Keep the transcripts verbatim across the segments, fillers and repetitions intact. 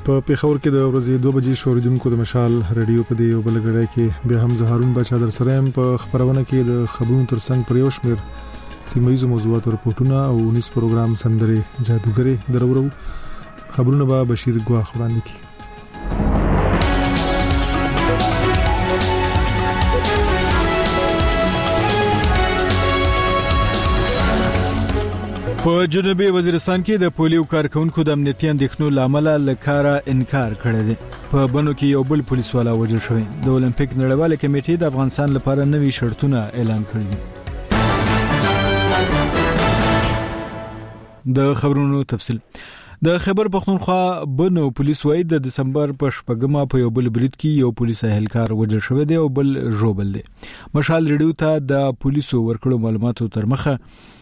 په پیښور کې د ورځې دوه بجې شوریدونکو د مشال رادیو په دی او بلګړی کې بیا هم زهارون بچا در سره هم په خبرونه کې د خبرونو ترڅنګ پر یو شمیر سیمایي موضوعات رپورټونه او نس پروګرام سندره جادوګری درورو خبرونه به بشیر ګواخ وړاندې کړي. په جنوبي وزیرستان کې د پولیو کارکونکو د امنیتي اندېښنو لامل لکاره انکار کړی دی. په بنو کې یو بل پولیس والا وژل شوی. د اولمپیک نړیواله کمیټې د افغانستان لپاره نوي شرطونه اعلان کړي دي. د خبرونو تفصیل د خیبر پختونخوا بنو پولیس وایي د دسمبر په شپږمه په یو بل برید کې یو پولیس اهلکار وژل شوی دی او بل ژوبل دی. مشال ریډیو ته د پولیسو ورکړو معلوماتو تر مخه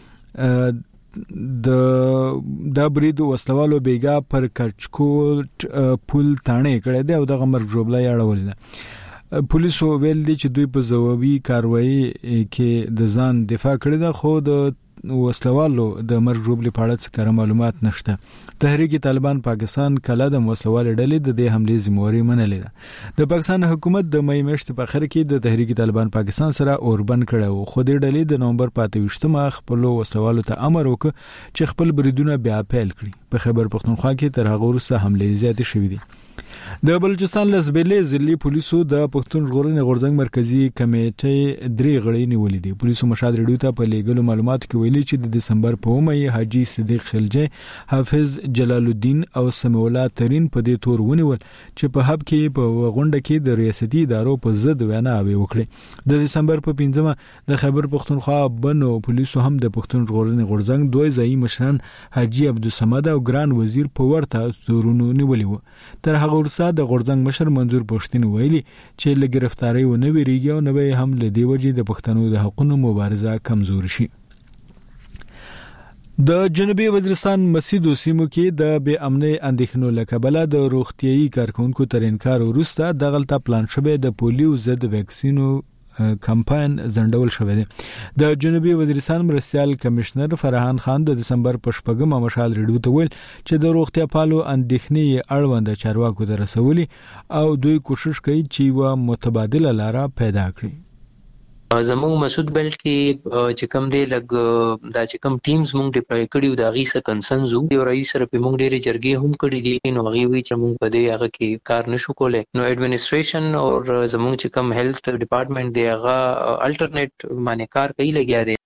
د د برید وسلوالو بیګا پر کچکوټ پول تانه کړی دی او د غمر جوړبلای اړول دي. پولیسو ویل دي چې دوی په ځوابي کاروایی کې د ځان دفاع کړی ده خو د وسلوالو د مرګ جوړبلې په اړه څه معلومات نشته. تحریک طالبان پاکستان کله د وسلوال ډلې د دې حملې ذمہواری منلې ده. د پاکستان حکومت د مې میاشتې په اخر کې د تحریک طالبان پاکستان سره اوربند کړو خو د ډلې د نومبر په اته ویشتمه خپل وسلوالو ته امر وکړ چې خپل بریدونه بیا پیل کړي. په خیبر پختونخوا کې تر هغه وروسته حملې زیاتې شوې دي. د بلوچستان لزبلې ضلعي پولیسو د پښتون ژغورنې غورځنګ مرکزی کمیټې درې غړي نیولې دي. پولیسو مشال ریډیو ته په لیګلو معلوماتو کې ویلي چې د دسمبر په اومه حاجی صدیق خلجی، حافظ جلال الدین او سمیع الله ترین په دې تور ونیول چې په حب کې په غونډه کې د ریاستي ادارو په ضد ویناوي وکړي. د دسمبر په پنځمه د خیبر پختونخوا بنو پولیسو هم د پښتون ژغورنې غورځنګ دوی ځای مشران حاجی عبدالصمد او ګران وزیر په ورته تورونو نیولې و. تر هغه ورسره د غورځنګ مشر منظور پښتين ویلي چې له گرفتاری و نه ویریږي او نه هم له دی وجې د پښتنو د حقوقو مبارزه کمزور شي. د جنوبي وزیرستان مسیدو سیمو کې د بې امنۍ اندېښنو له کبله د روغتيایي کارکونکو تر انکار وروسته دغلطه پلان شوی د پولیو ضد ویکسینو کمپاین زندول شوی دی. د جنوبي وزیرستان مرستيال کمشنر فرحان خان د دسمبر په شپږمه مشال ریډیو ته ویل چې د روغتیا پالو اندېښنې اړوند چارواکو ته رسولي او دوی کوشش کوي چې و متبادله لاره پیدا کړي. زموږ مسعود بیلټ کې چې کوم دی لګ دا چې کوم ټیمز موږ ډیپلوي کړي دا غي څه کنسنز یو رئیس سره په موږ ډېری جرګې هم کړي دي نو غي وی چې موږ په دې هغه کې کار نشو کولای. نو ایڈمنسټریشن او زموږ چې کوم هیلث ډپارټمنټ دی هغه الټرنیټ باندې کار کوي لګیا دی.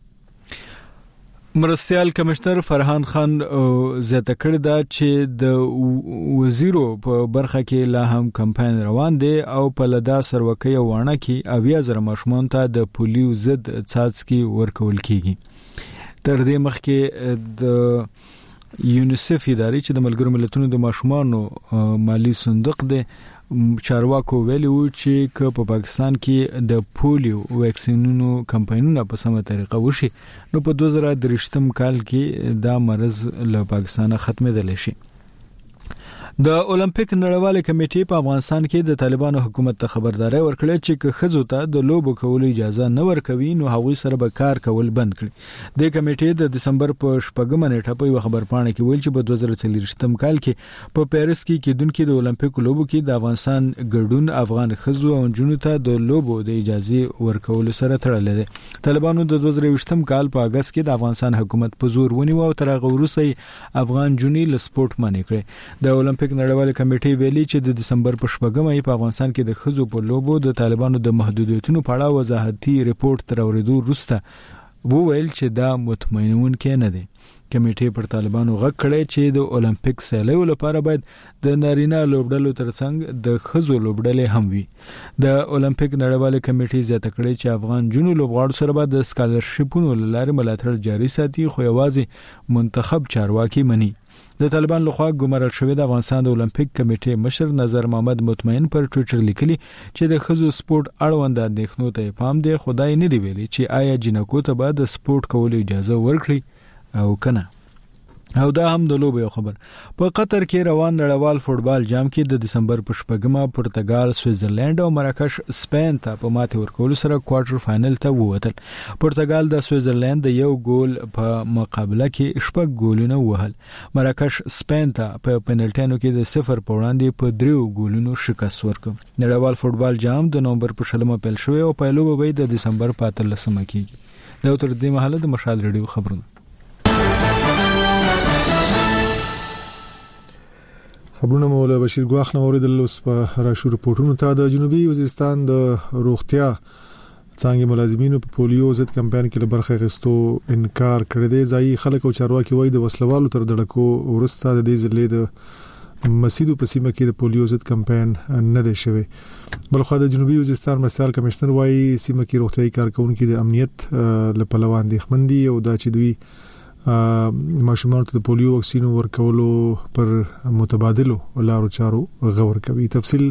مرستيال کمشنر فرحان خان زیاته کړی دا چې د وزیرو په برخه کې لا هم کمپاین روان دی او په لدا سروکې وانه کې اویا زره ماشومان ته د پولیو ضد څاڅکي ورکول کیږي. تر دې مخکې د یونیسف ادارې چې د ملګرو ملتونو د ماشومانو مالی صندوق دی چارواکو ویلي وو چې که په پاکستان کې د پولیو ویکسینونو کمپاینونه په سمه طریقه وشي نو په دوه زره درې کال کې دا مرض له پاکستانه ختمېدلی شي. د اولمپیک نړیواله کمیټې په افغانستان کې د طالبانو حکومت ته خبرداري ورکړه چې که خزو ته د لوبو کولو اجازه نه ورکوي نو هغوی سره به کار کول بند کړي. د کمیټې د دسمبر په شپږمه نیټه په یو خبرپاڼه کې ویل چې په دوه زره څلوېښتم کال کې په پیرس کې کېدونکو د اولمپیک لوبو کې د افغانستان ګډون افغان خزو او جنونو ته د لوبو د اجازه ورکول سره تړل دي. طالبانو د دوه زره یوولسم کال په اگست کې د افغانستان حکومت په زور ونیو او تر هغه وروسته افغان جنونی له سپورت منع کړي. د اولمپیک نړیواله کمیټې ویلي چې د دسمبر په شپږمه په افغانستان کې د خزو په لوبو د طالبانو د محدودیتونو په اړه وضاحتي ریپورت تر اوریدو وروسته وویل چې دا مطمئنونکی نه دی. کمیټې پر طالبانو غږ کړی چې د اولمپیک سیالیو لپاره باید د نارینه لوبډلو ترڅنګ د خزو لوبډلې هم وي. د اولمپیک نړیواله کمیټې زیاته کړې چې افغان جنو لوبغاړو سره به د سکالرشیپونو لارې ملاتړ جاري ساتي خو یوازې منتخب چارواکي مني. د طالبان لخوا ګمارل شوی د افغانستان د اولمپیک کمیټې مشر نظر محمد مطمئن پر ټوئیټر لیکلي چې د خزو سپورت اړوند اندېښنو ته پام دی خدای نه دی ویلي چې آیا جنکو ته به د سپورت کولو اجازه ورکړي او کنه. او دا هم د لوبې خبر. په قطر کې روان نړیوال فوټبال جام کې د دسمبر په شپږمه پرتګال سویټزرلند او مراکش سپین ته په ماته ورکول سره کوارټر فائنل ته ووتل. پرتګال د سویټزرلند د یو ګول په مقابله کې شپږ ګولونه وهل. مراکش سپین ته په پنالټیانو کې د صفر په وړاندې په دریو ګولونو شکست ورکړ. نړیوال فوټبال جام د نومبر په شلمه پیل شوی او پیلو به د دسمبر په اتلسمه کېږي. دا تر دې مهاله د مشال ریډیو خبرونه. خبرونه مولا بشیر ګواخ نو اوریدل اوس په راشو رپورټونو ته. د جنوبي وزیرستان د روغتیا څنګه ملازمینو په پولیو ضد کمپاین کې برخه اخیستو انکار کړی دی. ځای خلک او چارواکي وایي د وسلوالو تر دړکو ورسته د دې ځلې د مسیدو په سیمه کې د پولیو ضد کمپاین نه دی شوی. بلخو د جنوبي وزیرستان مرستیال کمشنر وایي سیمه کې روغتيایي کارکونکو د امنیت لپاره اندېښمن دي او دا چې دوی ماشومان ته د پولیو واکسین ورکولو پر متبادلو لارو چارو غور کوي. تفصیل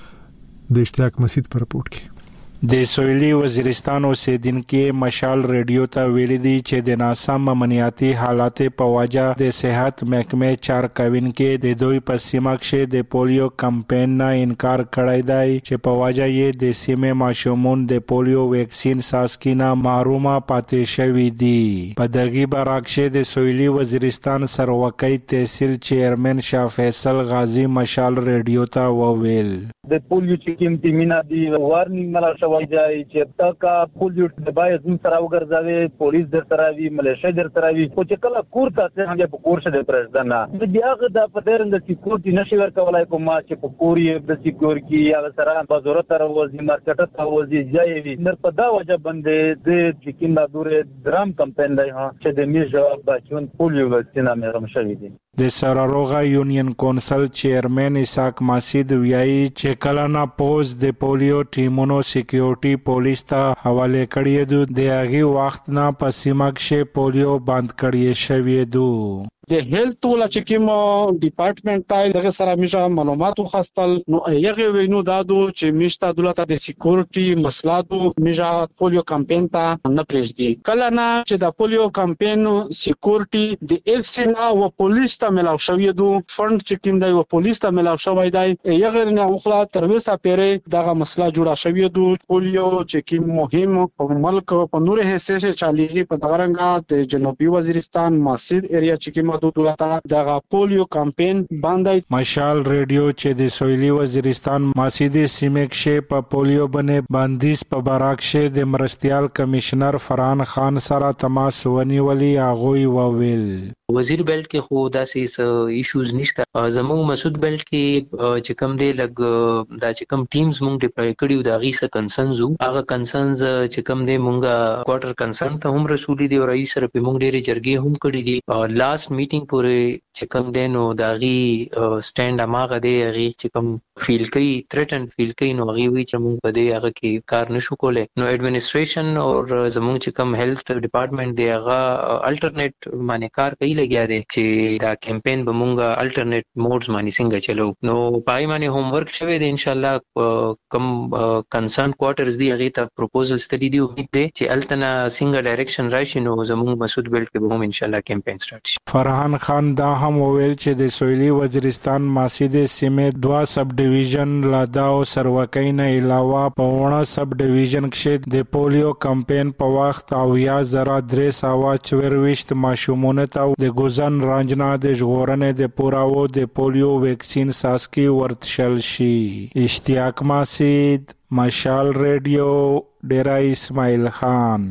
د اشتیاق مسید پر رپورت کې. د سویلي وزیرستان اوسیدونکو مشال ریډیو ته ویل دي چې د ناسم امنیتي حالات په وجه د صحت محکمې چار کاوینکې د دوی په سیمه کې د پولیو کمپاین نه انکار کړی دی چې په وجه یې د سیمې ماشومان د پولیو ویکسین ساسکینه محرومه پاتې شوي دي. په دغه برعکس د سویلي وزیرستان سروکۍ تحصیل چیرمن شاه فیصل غازی مشال ریډیو ته وویل د پولیو چې کوم تیمینا دی وارنینګ ملا شوی دی چې تاکا پولیو د باید زم سره وګرځوي، پولیس در سره وي، ملیشیا در سره وي، خو چې کله کور ته څنګه په کور شه د پرځدان د بیاغه د پدرند سکیورټي نشي ورکولای کوم چې په کور یې د سکیورټي یا سره په ضرورت راوځي مارکیټ ته راوځي ځای نر په دا وجه باندې د چکیندا دوره درام کمپاین دی چې د می جواب بچون پولیو وکسینه مې شوی دی. د سراروغا یونین کونسل چیرمن اسحاق ماسید ویایي چې کله نه پوز د پولیو ټیمونو سکیورټي پولیس ته حواله کړی دي د هغه وخت نه په سیمه کې پولیو بند کړی شوی دی. د هیلث ولا چې کوم ډپارټمنټ ته دغه سره میشه معلومات خاصتل نو یغه وینو دادو چې میشته دولت د سکیورټي مسلادو میشه پولیو کمپاین ته نه پرېږدي. کله نه چې د پولیو کمپاین سکیورټي د اف سی نا او پولیس ته ملاو شوی دو فند چې کوم دی او پولیس ته ملاو شوی دی یغه نه خپل ترویسه پیره دغه مسله جوړه شوی دو. پولیو چې کوم مهم په ملک په نور حصے چاليږي په دغه رنګه د جنوبي وزیرستان ماسید ایریا چې کوم دولتا دغه پولیو کمپاین باندې مشال ریډیو چې د سویلي وزیرستان ماسیدي سیمه کې په پولیو باندې باندیس په براکشه د مرستيال کمشنر فرحان خان سره تماس ونیولي هغه وویل وزیر بیلټ کې خو داسې ایشوز نشته. زموږ مسعود بیلټ کې چې کوم دی لګ دا چې کوم ټیمز مونږ ډیپلوي کړیو دا غي څه کنسرنز هغه کنسرنز چې کوم دی مونږه کوارټر کنسرن ته هم رسولي دی او رئیس سره په مونږ ډېری جرګې هم کړې دي. لاست میټینګ پورې چې کوم دی نو دا غي سټاند اماغه دی غي چې کوم فیل کوي تھریټن فیل کوي نو غي وی چې مونږ په دې هغه کې کار نشو کولای. نو ایڈمنسټریشن او زموږ چې کوم هیلث ډپارټمنټ دی هغه الټرنیټ باندې کار کوي لګیا دي چې دا کمپاین به مونږه الټرنیټ موډز باندې څنګه چلو. نو پای باندې هوم ورک شوی دی ان شاء الله کم کنسرن کوارټرز دی هغه ته پروپوزل سټډي دی امید دی چې التنا سنگل ډایرکشن راشي نو زموږ مسعود بیلټ کې به هم ان شاء الله کمپاین سٹارټ شي. فرحان خان دا هم وویل چې د سویلي وزیرستان ماسیدي سیمه دوا سب ډیویژن لادا او سروکۍ نه علاوه په ونه سب ډیویژن کې د پولیو کمپاین په وخت او یا زرا درې ساوا چورويشت ماشومونه ته د ګوزن رانجنا د ژغورنې د پوراو د پولیو ویکسین ساسکی ورتشل شي. اشتیاق ماسید مشال ریډیو ډیرا اسماعیل خان.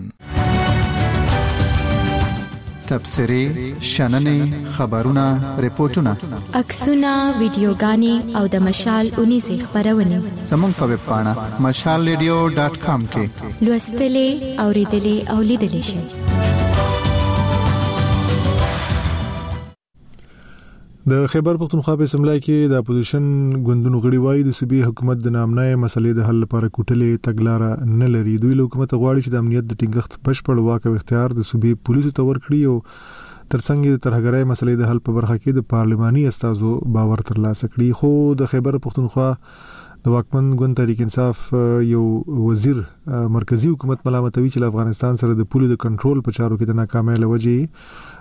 تبصری، شننې، خبرونه، ریپورتونه، عکسونه، ویډیوګانې او د مشال اونیزه خبرونه زموږ په ویب پاڼه مشال ریډیو ډاټ کام کې لوستلې، اوریدلې او لیدلې شئ. د خیبر پختونخوا په سملای کې د اپوزیشن ګوندونو غړي وایي د صوبې حکومت د نامنای مسلې د حل لپاره کوټلې تګلارې نه لري. دوی له حکومت غواړي چې د امنیت د ټینګښت بشپړ واک او اختیار د صوبې پولیسو ته ورکړي او ترڅنګ د ترهګرۍ مسلې د حل په برخه کې د پارلماني استازو باور ترلاسه کړي. خو د خیبر پختونخوا د واکمن ګوند تحریک انصاف یو وزیر مرکزی حکومت ملامتوي چې افغانستان سره د پولیو د کنټرول په چارو کې د ناکامۍ لوجې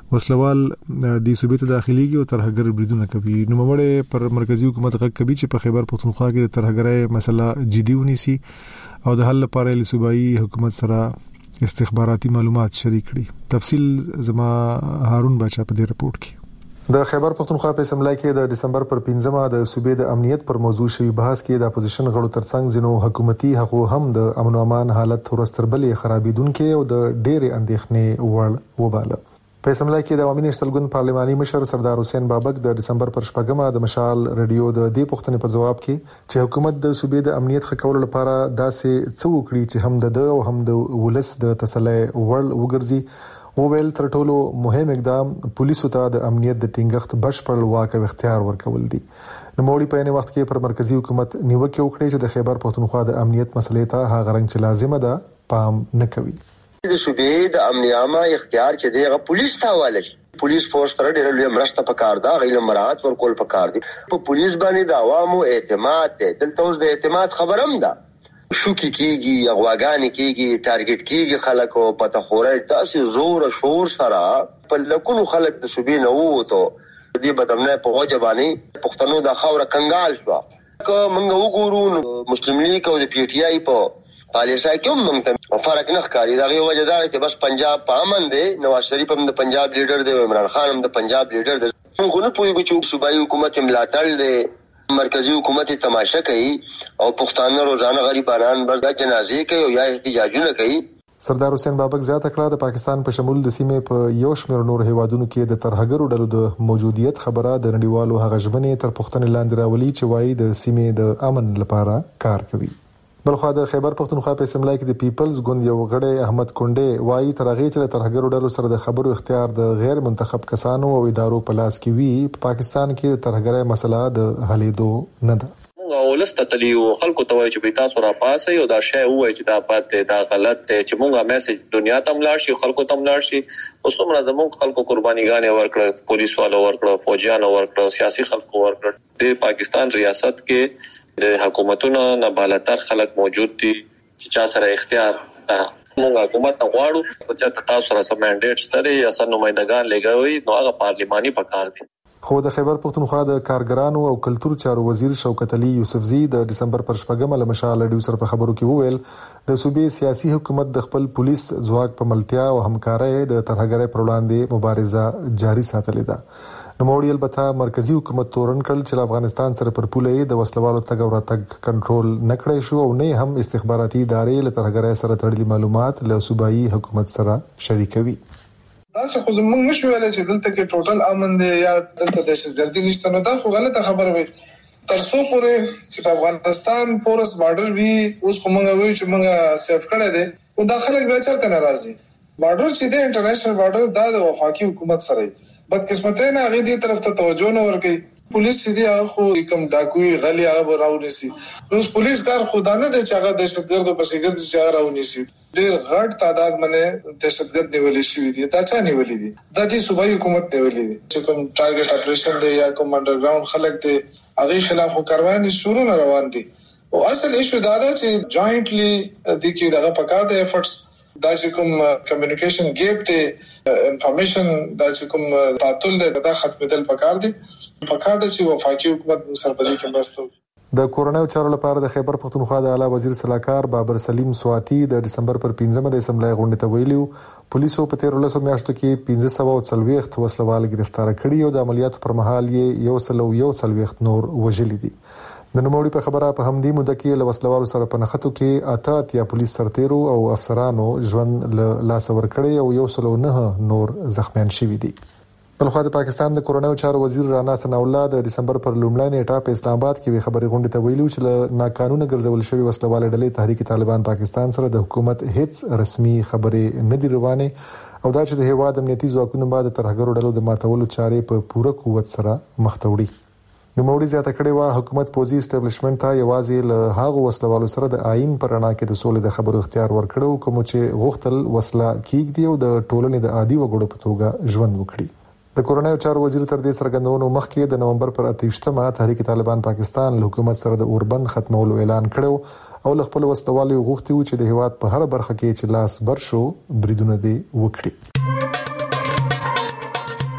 وسلوال د صوبې ته داخليږي او ترهګر بریدونه کوي. نو مړې پر مرکزی حکومت غږ کوي چې په خیبر پختونخوا کې د ترهګرۍ مسله جدي ونیسي او د حل لپاره له صوبایي حکومت سره استخباراتي معلومات شریک کړي. تفصیل زما هارون بچا په دې رپورت کې. د خیبر پختونخوا په اسمبلی کې د دسمبر پر پنځمه د صوبې د امنیت پر موضوع شوی بحث کې د اپوزیشن غړو ترڅنګ ځینو حکومتي حقوق هم د امن او امان حالت ورستربلې خرابېدونکو او د ډېرې اندېښنې وړ وباله. په اسمبلی کې د عوامي نشتلګون پارلماني مشر سردار حسین بابک د دسمبر پر شپږمه د مشال رادیو د دې پوښتنې په جواب کې چې حکومت د صوبې د امنیت ښه کولو لپاره داسې څه وکړي چې هم د او هم د ولس د تسلی وړ وګرځي، وویل تر ټولو مهم اقدام پولیسو ته د امنیت د ټینګښت بشپړ واک او اختیار ورکول دي. نوموړي په یوه وخت کې پر مرکزی حکومت نیوکه وکړه چې د خیبر پختونخوا د امنیت مسلې ته هغه رنګ چې لازمه ده پام نه کوي. د صوبې د امن عامه اختیار چې دیغه پولیس ته حواله شي. پولیس فورس سره ډېر لوی مرسته پکار ده، غیر مراعات ورکول پکار دي. په پولیس باندې د عوامو اعتماد ده. دلته اوس د اعتماد خبرم ده. شوکی کیږي، اغواګانی کیږي، ټارګټ کیږي خلک او پته خوره تاسو زور شور سره په لکونو خلک د صوبې نه ووته. دې بدمنه په وجبانی پښتنو د خاور کنګال شو. که موږ وګورو مسلم لیگ او د پی ټی آی په پالیسای کوم موږ فرق نه ښکاري. دا غي وجه دا چې بس پنجاب په امن دی، نواز شریف هم د پنجاب لیډر دی، عمران خان هم د پنجاب لیډر دی. موږ نه پوهیږو چې صوبایي حکومت ملاتړ دی، مرکزی حکومت تماشا کوي او پښتانه روزانه غریبانان بس د جنازې کوي او یا احتجاجونه کوي. سردار حسین بابک زیاته کړه د پاکستان په شمول د سیمې په یو شمېر نور هیوادونو کې د ترهګرو ډلو د موجودیت خبره د نړیوالو هغه ژمنې تر پوښتنې لاندې راولي چې وايي د سیمې د امن لپاره کار کوي. بلخو د خیبر پختونخوا په اسمبلی کې د پیپلز ګوند یو غړی احمد کونډه وایي ترغه چې ترهګرو ډلو سره د خبرو اختیار د غیر منتخب کسانو او ادارو په لاس کې وي. په پاکستان کې ترهګرۍ مسله د حلېدو نه ده. موږ ولست تلیو خلکو ته وایي چې به تاسو را پاسه یو دا شی وایي چې دا پات دا غلط دی چې موږ میسج دنیا ته ملاړ شي، خلکو ته ملاړ شي. اوس موږ زموږ خلکو قربانيګانې ورکړه، پولیس والو ورکړه، فوجیانو ورکړه، سیاسي خلکو ورکړه. د پاکستان ریاست کې د حکومتونو نه بالاتر خلک موجود دي چې چا سره اختیار ده. موږ حکومت نه غواړو چې تاسو سره سم منډیټ ستړي یا سن نمائندگان لګوي، نو هغه پارلماني پکار دي. خو د خیبر پختونخوا د کارګرانو او کلتور چارو وزیر شوکت علي یوسفزي د دسمبر پر شپږمه له مشال رادیو سره په خبرو کې وویل د صوبې سیاسي حکومت د خپل پولیس ځواک په ملتیا او همکارۍ د ترهګرۍ پر وړاندې مبارزه جاري ساتلې ده. نوموړي البته مرکزی حکومت تورن کړل چې افغانستان سره پر پولې د وسلوالو تګ او راتګ کنټرول نکړای شو او نه هم استخباراتي ادارې له ترهګرۍ سره تړلي معلومات له صوبایي حکومت سره شریکوي. تاسو خو زموږ نشو ویل چې دلته کې ټوټل امن دی یا دلته د دهشتګردي نشته، نو دا خو غلطه خبره وي. تر څو پورې چې افغانستان پورس بارډر وي اوس کومه وی چې موږ سیف کړی دی او داخله به چرته ناراضي. بارډر چې د انټرنیشنل بارډر دا د وفاقي حکومت سره بدقسمتۍ نه هغه دې طرف ته توجه نه ورکړي. پولیس دې هغه خو کوم ډاکوي غلي هغه راونیسي. روس پولیس کار خدانه د چاغه دهشتګرد په سیګرد چې هغه راونیسي. ډېر غټ تعداد باندې دهشتګرد نیولې شوی دي. دا چا نیولې دي؟ د دې صوبایي حکومت نیولې دي چې کوم ټارګټ اپریشن دی یا کوم انډرګراوند خلک دي هغه خلاف کاروایي شروع روان دي. او اصل ایشو دا ده چې جوائنټلی د کې دغه پکار د ایفورټس دا چې کوم کمیونیکیشن ګیپ دی، انفارمیشن دا چې کوم تعطل دی دا ختمېدل پکار دي. پکار دي چې وفاقي حکومت سره په دې کې مرسته وکړي. د کورونا چارو لپاره د خیبر پختونخوا د اعلی وزیر صلاحکار بابر سلیم سواتی د دسمبر پر پنځمه د اسمبلی غونډې ته ویلو پولیسو په تیر ولسو میاشتو کې پنځه سوه او څلوېښت وسلوال گرفتار کړي او د عملیاتو پر مهال یې یو سل او یو څلوېښت نور وژلي دي. د نوموړي په خبره په همدې موده کې له وسلوالو سره په نښتو کې اته اتیا پولیس سرتیرو او افسرانو ژوند له لاسه ورکړی او یو سل او نه نور زخمیان شوي دي. بلخو د پاکستان د کورونا چارو وزیر رانا ثناء الله د دسمبر پر لومړۍ نیټه په اسلام آباد کې خبري غونډه ته ویلو چې له ناقانونه ګرځول شوی وسلواله ډلې تحریک طالبان پاکستان سره د حکومت هیڅ رسمي خبرې نه دي روانه او دا چې د هیواد امنیتي ځواکونو بعد ترهګرو ډلو د ماتولو چارې په پوره قوت سره مخ ته وړي. نوموړي زیاته کړې و حکومت پوزي اسټابلیشمنت ته یوازې له هغو وسلوالو سره د آئین پر رڼا کې د سولې د خبرو اختیار ورکړو کوم چې غوښتل وسله کېږدي او د ټولنې د عادي وګړو په توګه ژوند وکړي. د کورونا چارو وزیر تر دې څرګندونو مخکې د نومبر پر اتهشتمه تحریک طالبان پاکستان له حکومت سره د اوربند ختمولو اعلان کړو او له خپل وسلوالو غوښتي و چې د هیواد په هر برخه کې چې لاس بر شو بریدونه دي وکړي.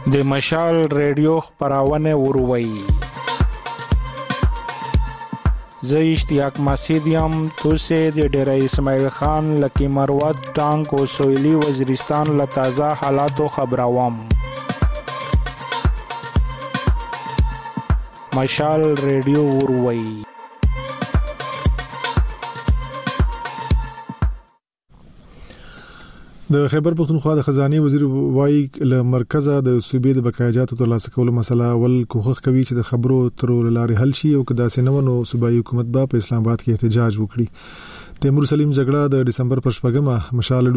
د مشال ریډیو خبرونه وروي. زه اشتیاق مسیدیم توسه د ډیره اسماعیل خان لکی مروت ټانک او سویلی وزیرستان له تازه حالاتو خبروم. مشال ریډیو وروي. د خیبر پختونخوا د خزانه وزیر وای له مرکزه د صوبې د بقایجاتو ترلاسه کولو مسله ول کوخخ کوي چې د خبرو تر لارې حل شي او کدا سينونو صوبایي حکومت با په اسلام آباد کې احتجاج وکړي. تیمور سلیم جګړه د دسمبر پر شپږمه مشال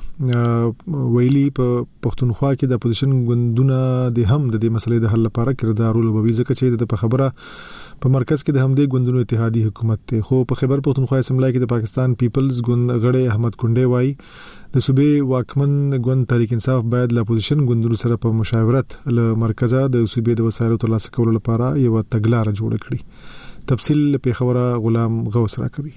ډوته ویلي په پختونخوا کې د اپوزیشن ګوندونه د هم د دې مسلې د حل لپاره کردار ولوبوي ځکه چې د خبره په مرکز کې د همدې ګوندونو اتحادیه حکومت ته خو په خیبر پختونخوا اسمبلی کې د پاکستان پیپلز ګوند غړي احمد کونډه وای د صوبې واکمن ګوند تحریک انصاف باید د اپوزیشن ګوندونو سره په مشاورت له مرکزه د صوبې د وسایلو ترلاسه کولو لپاره یو تګلارې جوړ کړي. تفصیل په خبره غلام غوث راکوي.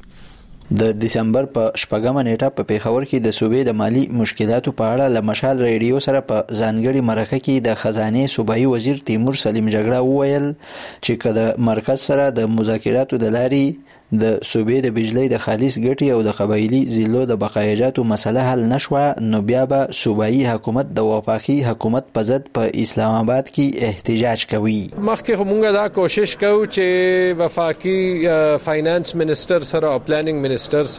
د دسمبر په شپږمه نیټه په پیښور کې د صوبې د مالی مشکلاتو په اړه له مشال ریډیو سره په ځانګړي مرکه کې د خزانه صوبایي وزیر تیمور سلیم جګړه وویل چې کله مرکز سره د مذاکراتو د لارې د صوبې د بجلی د خالص ګټي او د قبایلی ضلعو د بقایجاتو مسله حل نشوه نو بیا به صوبایي حکومت د وفاقي حکومت په ضد په اسلام آباد کې احتجاج کوي. مخکې موږ دا کوشش کوو چې وفاقي فاینانس منسٹر سره او پلانینګ منسٹر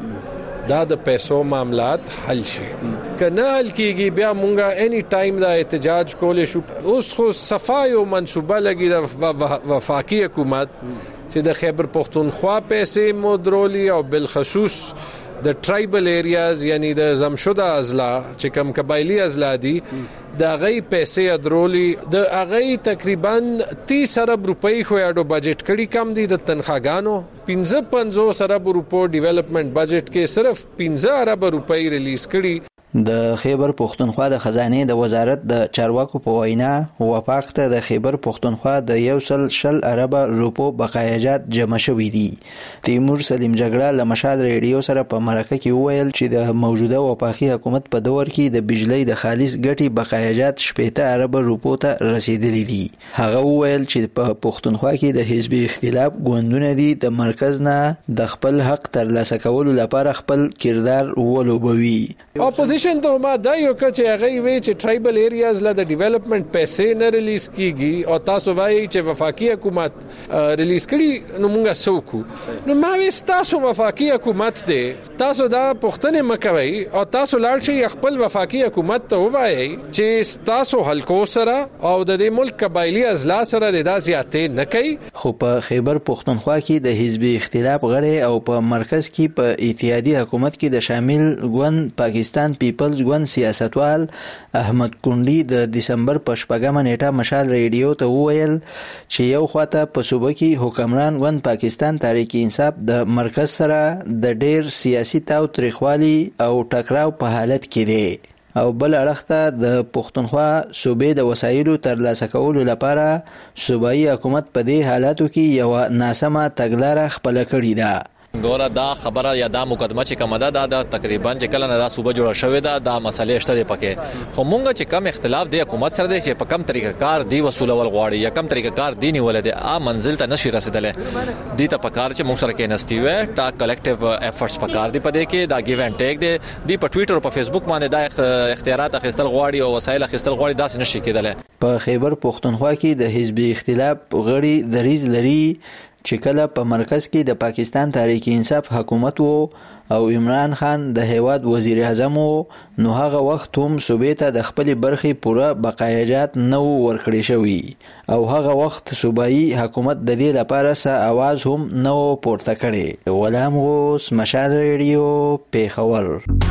سره دا د پیسو معاملات حل شي. کنه حل کیږي بیا مونږه اني ټایم دا احتجاج کولې شو. اوس خو صفایو منصوبه لګي د وفاقي حکومت چې د خیبر پختونخوا پیسې مدرولي او بالخصوص د ټرایبل ایریاز یعنی د زمشده اضلاع چې کم قبایلی اضلاع دي د غي پیسې ادرولي د غي تقریبا تیس ارب روپۍ خو یاډو بجټ کړي کم دي د تنخواګانو پنځه پنځوس ارب روپو ډیولپمنٹ بجټ کې صرف پنځه ارب روپۍ ریلیز کړي. د خیبر پختونخوا د خزانه د وزارت د چارواکو په وینا وفاق ته د خیبر پختونخوا د یو سل شل ارب روپو بقایجات جمع شوې دي. تیمور سلیم جګړه له مشال ریډیو سره په مرکه کې وویل چې د موجوده وفاقي حکومت په دور کې د بجلی د خالص ګټي بقایجات شپږ ارب روپو ته رسیدلي دي. هغه وویل چې په پختونخوا کې د حزب اختلاف ګوندونه دي د مرکز نه د خپل حق ترلاسه کولو لپاره خپل کردار ولوبوي. اپوزیشن ته ما دا یو چې هغه وی چې ټرایبل ایریاز له د ډیولپمنٹ پیسې نه ریلیز کیږي او تاسو وایي چې وفاقي حکومت ریلیز کړي نو موږ سوکو. نو ما وی تاسو وفاقي حکومت دی تاسو دا پښتنه مکوي او تاسو لاړ شي خپل وفاقي حکومت ته وایي چې تاسو حلقو سره او د دې ملک قبایلی اضلاع سره د دا زیاتې نه کوي. خو په خیبر پختونخوا کې د حزب اختلاف غړي او په مرکز کې په اتحادیه حکومت کې د شامل ګوند پاکستان پیپلز ګوند سیاستوال احمد کونډي د دسمبر په شپږمه نیټه مشال ریډیو ته وویل چې یو خواته په صوبه کې حکمران ګوند پاکستان تحریک انصاف د مرکز سره د ډیر سیاسي تاو تریخوالي او ټکراو په حالت کې دی او بل اړخته د پختونخوا صوبې د وسایلو ترلاسه کولو لپاره صوبایي حکومت په دې حالاتو کې یو ناسمه تګلارې خپل کړې ده. ګوره دا خبره یا دا مقدمه چې کومه ده دا تقریبا چې کله نه دا صوبه جوړه شوې ده دا مسلې شته پکې خو مونږ چې کم اختلاف دی حکومت سره دی چې په کم طریقه کار دی وسولول غواړي یا کم طریقه کار دی نیول دي ا منزل ته نشي رسیدلې دي ته پکار چې مونږ سره کې نستي وې دا کلیکټیو افورټس پکار دی پدې کې دا ګیو اینڈ ټیک دی دی په ټوئیټر او په فیسبوک باندې دا اختیارات اخیستل غواړي او وسایل اخیستل غواړي دا څه نشي کېدل. په خیبر پختونخوا کې د حزب اختلاف غړي دریز لري چې کله په مرکز کې د پاکستان تحریک انصاف حکومت وو او عمران خان د هیواد وزیر اعظم وو نو هغه وخت هم صوبې ته د خپل برخې پوره بقایجات نه ورکړې شوی او هغه وخت صوبایي حکومت د دې لپاره څه आवाज هم نه پورته کړي. غلام غوث مشال ریډیو پیښور.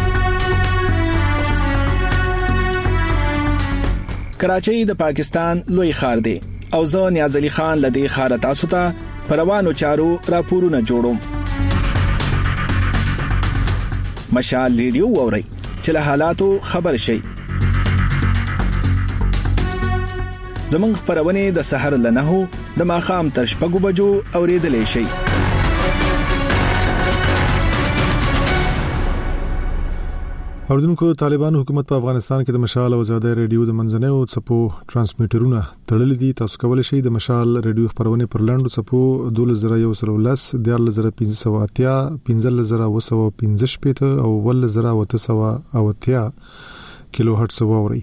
کراچۍ د پاکستان لوی ښار دی او زه نیاز علي خان لدی ښار تاسو ته پروانو چارو راپورونه جوړوم. مشال ریډیو ووري چې له حالاتو خبر شي. زمونږ خبرونه د سحر لنهو د ماخام تر شپږو بجو اوریدلې شي. اوردونکو طالبان حکومت په افغانستان کې د مشال او آزاد رادیو د منځنیو څپو ترانسمیټرونه تړلې دي. تاسو کولای شئ د مشال رادیو خبرونه پر لاندو څپو دوه زره یو سل ولس د زره پنځه سوه اتیا پنځه زره و سوه پنځه شپږ او ول زره و تسوه او اتیا کیلو هرتز واوري.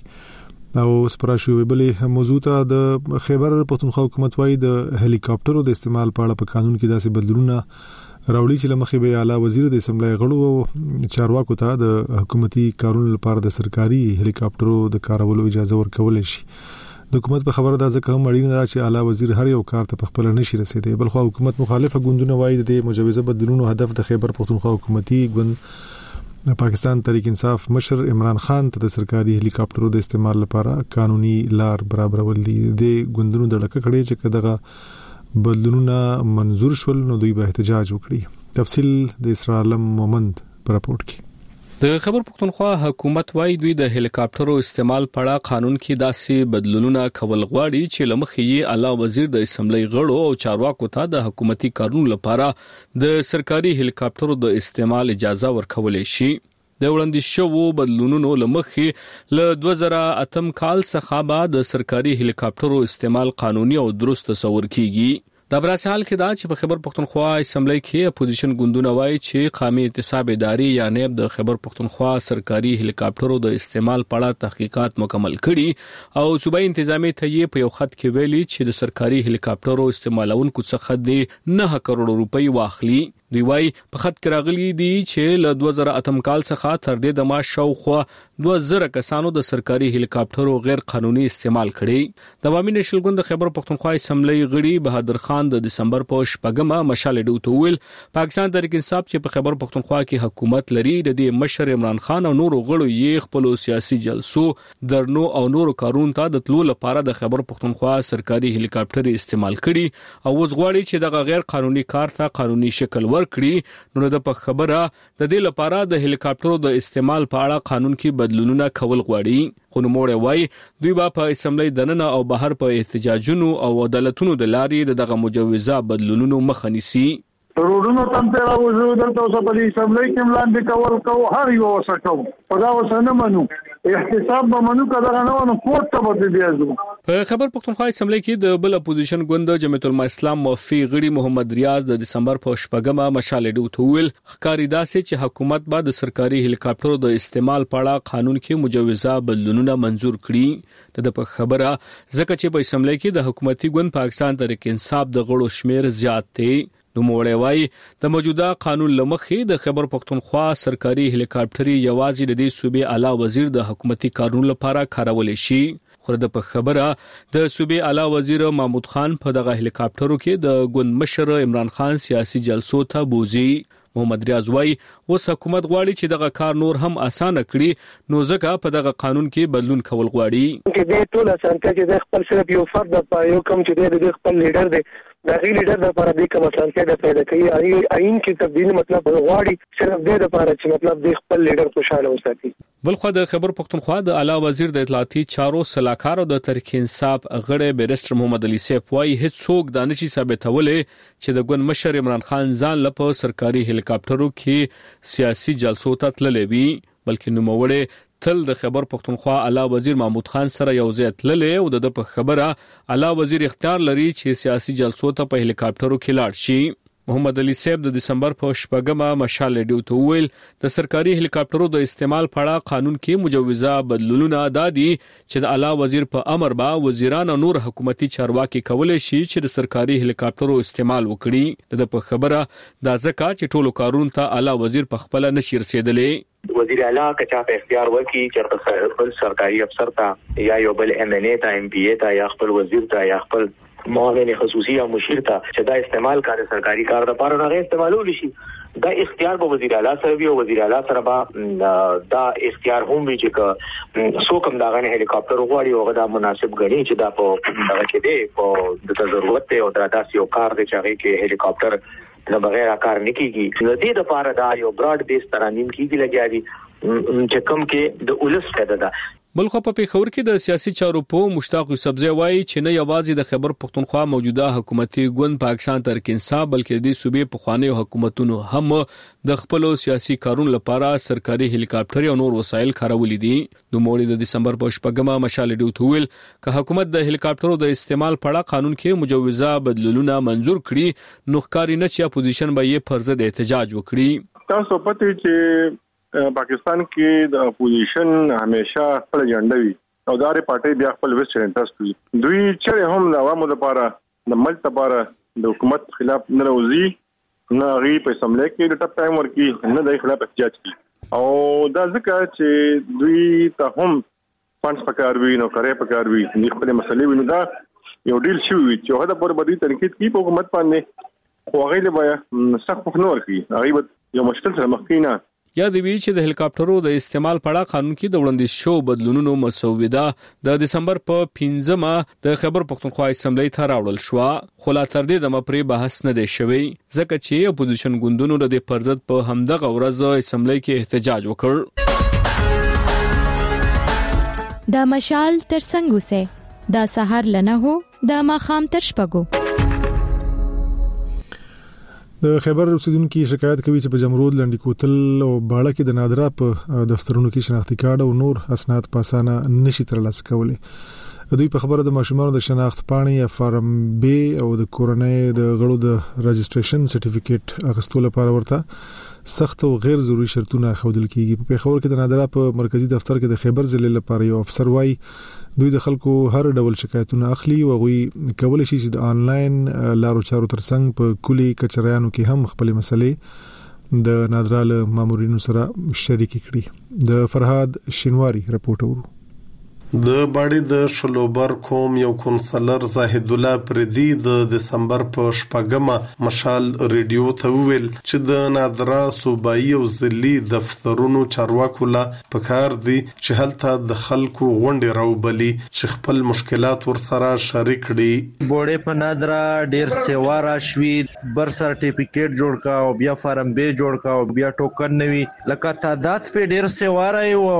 او سپراشو ویبلې موضوع ته د خیبر پختونخوا حکومت وايي د هلیکاپټرو د استعمال په اړه په قانون کې داسې بدلونونه راوړي چې لمخې به اعلی وزیر د اسمبلی غړو او چارواکو ته د حکومتي کارونو لپاره د سرکاري هلیکاپټرو د کارولو اجازه ورکول شي. د حکومت په خبره ده ځکه هم اړینه ده چې اعلی وزیر هر یو کار ته خپل نشي رسیدي. بل خو حکومت مخالفه ګوندونه وایي د مجوزه بدلونو هدف د خیبر پختونخوا حکومتي ګوند پاکستان تحریک انصاف مشر عمران خان ته د سرکاري هلیکاپټرو د استعمال لپاره قانوني لار برابرول دي. د ګوندونو د لکه کړي چې دغه بدلونونه منظور شول نو دوی به احتجاج وکړي. تفصیل د اسرائیل مومند پر راپورټ کې. د خیبر پختونخوا حکومت وايي دوی د هلیکاپټرو استعمال په اړه قانون کې داسې بدلونونه کول غواړي چې لمخې یې اعلی وزیر د اسمبلی غړو او چارواکو ته د حکومتي کارونو لپاره د سرکاري هلیکاپټرو د استعمال اجازه ورکول شي. د وړاندې شوو بدلونونو لمخې له دوه زره اتم کال څخه بعد د سرکاري هلیکاپټرو استعمال قانوني او درست تصور کیږي. د براسي حال کې دا چې په خیبر پختونخوا اسمبلی کې اپوزیشن ګوندونه وایي چې قومي احتساب ادارې یا نیب د خیبر پختونخوا سرکاري هلیکاپټرو د استعمال په اړه تحقیقات مکمل کړي او صوبایي انتظامی ته یې په یو خط کې ویلي چې د سرکاري هلیکاپټرو استعمالونکو څخه د نه کروڑ روپۍ واخلي. دوی وایي په خط کې راغلي دي چې له دوه زره اتم کال څخه تر دې دمه شاوخوا دوه زره کسانو د سرکاري هلیکاپټرو غیر قانوني استعمال کړي. د عوامي نېشنل ګوند د خیبر پختونخوا اسمبلی غړي بهادر خان د دسمبر په شپږمه مشال ډیو ته ویل پاکستان تحریک انصاف چې په خیبر پختونخوا کې حکومت لري د دې مشر عمران خان او نورو غړو یې خپل سیاسي جلسو درنو او نورو کارونو ته د تلو لپاره د خیبر پختونخوا سرکاري هلیکاپټر استعمال کړي او اوس غواړي چې دغه غیر قانوني کار ته قانوني شکل ورکړي. نو د په خبره د دې لپاره د هلیکاپټرو د استعمال په اړه قانون کې بدلونونه کول غواړي. خو نوموړی وایي دوی به په اسمبلی دننه او بهر په احتجاجونو او عدالتونو د لارې دغه مجوزه بدلونونو مخه نیسي. روډونو تم پیرا وځو دلته اوس په اسمبلی کې ملاندې کول کو هر یو وسکو په دا وسنه منو احتساب به منو کړه نه ونه کوټ ته به بیازو. په خیبر پختونخوا اسمبلی کې د بل اپوزیشن ګوند جمعیت الاسلام موفي غړي محمد ریاض د دسمبر په شپږمه مشال ډیو ته ویل ښکاری داسې چې حکومت به د سرکاري هلیکاپټرو د استعمال په اړه قانون کې مجوزه بدلونونه منزور کړي. د په خبره ځکه چې په اسمبلی کې د حکومتي ګوند پاکستان تحریک انصاف د غړو شمیر زیات دی. نو موړی وای د موجوده قانون لمخې د خیبر پختونخوا سرکاري هلیکاپټر یوازې د دې صوبې اعلی وزیر د حکومتي کارونو لپاره کارول شي. خو د په خبره د صوبې اعلی وزیر محمود خان په دغه هلیکاپټرو کې د ګوند مشر عمران خان سیاسي جلسو ته بوزي. محمد ریاض وای اوس حکومت غواړي چې دغه کار نور هم اسانه کړي نو ځکه په دغه قانون کې بدلون کول غواړي. چې د ټول اسانتیا چې د خپل صرف یو فرد په یو کم چې د خپل لیډر دی د غی لیډر لپاره د کوم اسانتیا د پیدا کوي آئین کې تبدیل مطلب غواړي صرف د لپاره چې مطلب د خپل لیډر خوشاله وساتي. بلخو د خیبر پختونخوا د اعلی وزیر د اطلاعاتي چارو صلاحکار او د تحریک انصاف غړي بیرستر محمد علي سیف وای هیڅ څوک د نشي ثابتولې چې د ګوند مشر عمران خان ځان لپاره سرکاري هلیکاپټرو کې سیاسي جلسو ته تللې وي بلکې نو موړې تل د خیبر پختونخوا اعلی وزیر محمود خان سره یو ځای تللې او د په خبره اعلی وزیر اختیار لري چې سیاسي جلسو ته په هلیکاپټرو کې لاړ شي. محمد علي صاحب د دسمبر په شپږمه مشال ډیو ته ویل د سرکاري هلیکاپټرو د استعمال په اړه قانون کې مجوزه بدلونونه دادي چې د اعلی وزیر په امر با وزیران او نور حکومتي چارواکي کولای شي چې د سرکاري هلیکاپټرو استعمال وکړي. د په خبره دا ځکه چې ټولو کارونو ته اعلی وزیر په خپل نشي رسیدلې. وزیر اعلی کچا په اختیار ورکړي چې خپل سرکاري افسر ته یا یو بل ام ان ای ته ام پی ای ته یا خپل وزیر ته یا خپل معاون خصوصي یا مشیر ته چې دا استعمال کړي سرکاري کار لپاره نه استعمالول شي دا اختیار به وزیر اعلی سره وي او وزیر اعلی سره به دا اختیار هم وي چې څوک هم دا غنه هلیکاپټر وغواړي او دا مناسب غني چې دا په دغه کې دی په د ضرورت ته او دا داسې یو کار دی چې هغه کې هلیکاپټر نه بغیر کار نه کیږي. نو دې لپاره دا یو براډ بیس ترانیم کیږي لګیاري چې کوم کې د اولس فائدہ ده. بلخو په پیښور کې د سیاسي چارو په مشتاق یوسفزی وایي چې نه یوازې د خیبر پختونخوا موجوده حکومتي ګوند پاکستان تحریک انصاف بلکې د صوبې په خواني حکومتونو هم د خپل سیاسي کارونو لپاره سرکاري هلیکاپټر او نور وسایل کارولي دي. د موړي د دسمبر په شپږمه مشال ډیو تویل که حکومت د هلیکاپټرو د استعمال په اړه قانون کې مجوزه بدلولونه منزور کړي نو ښکاری نه چې اپوزیشن به یې پر ضد احتجاج وکړي. تاسو پته چې پاکستان کې د اپوزیشن همیشه خپل ایجنډا وي او د اړ پارټي بیا خپل ویسټرن انټرست وي. دوی چې هم د عوامو لپاره د ملت لپاره د حکومت خلاف نه راوځي نه غي په سملې کې د ټاپ ټایم ورکی نه د خلاف احتجاج کوي او دا ځکه چې دوی ته هم فانډز پکار وي نو کاري پکار وي د خپل مسلې ویني دا یو ډیل شي چې هغه پر بدی تنقید کوي په حکومت باندې خو هغه له سخت په نور کوي هغه یو مشکل سره مخ کینا. یا د وی چې د هلیکاپټرو د استعمال په اړه قانون کې د وړاندیز شو بدلونونو مسوده د دسمبر په پنځمه د خیبر پختونخوا اسمبلی ته راوړل شو خو لا تر دې د مپری بحث نه دی شوی ځکه چې اپوزیشن ګوندونو د پرځد په همدغه ورځ اسمبلی کې احتجاج وکړ. د مشال تر څنګه سه د سحر لنه هو د ماخام تر شپګو. د خیبر اوسیدونکو شکایت کوي چې په جمرود لنډی کوتل او باړه کې د نادرا په دفترونو کې شناختی کارت او نور اسناد په اسانه نشي ترلاسه کولای. دوی په خبره د ماشومانو د شناخت پاڼې یا فارم بی او د کورنۍ د غړو د رجسټریشن سرټیفیکیټ اخیستلو لپاره ورته سخت او غیر ضروري شرطونه خودل کیږي. په پیښور کې د نادرا په مرکزی دفتر کې د خیبر ضلع لپاره یو افسر وایي دوی د خلکو هر ډول شکایتونه اخلي او غوي کولای شي چې د انلاین لارو چارو ترڅنګ په کلی کچریانو کې هم خپل مسلې د نادرا له مامورینو سره شریک کړي. د فرهاد شینواری رپورټ ورو. د باډي د شلوبر کوم یو کونسلر زاهد الله پردي د دسمبر په شپږمه مشال ریډیو ته ویل چې د نادرا صوبایي او ضلعي دفترونو چارواکو لا پکار دي چې هلته د خلکو غونډې راوبلي چې خپل مشکلات ورسره شریک کړي. بوډه په نادرا ډیر سیوا راشوي بر سرټیفیکیټ جوړ کا او بیا فارم به جوړ کا او بیا ټوکن نوي لکه تعداد په ډیر سیوا راي او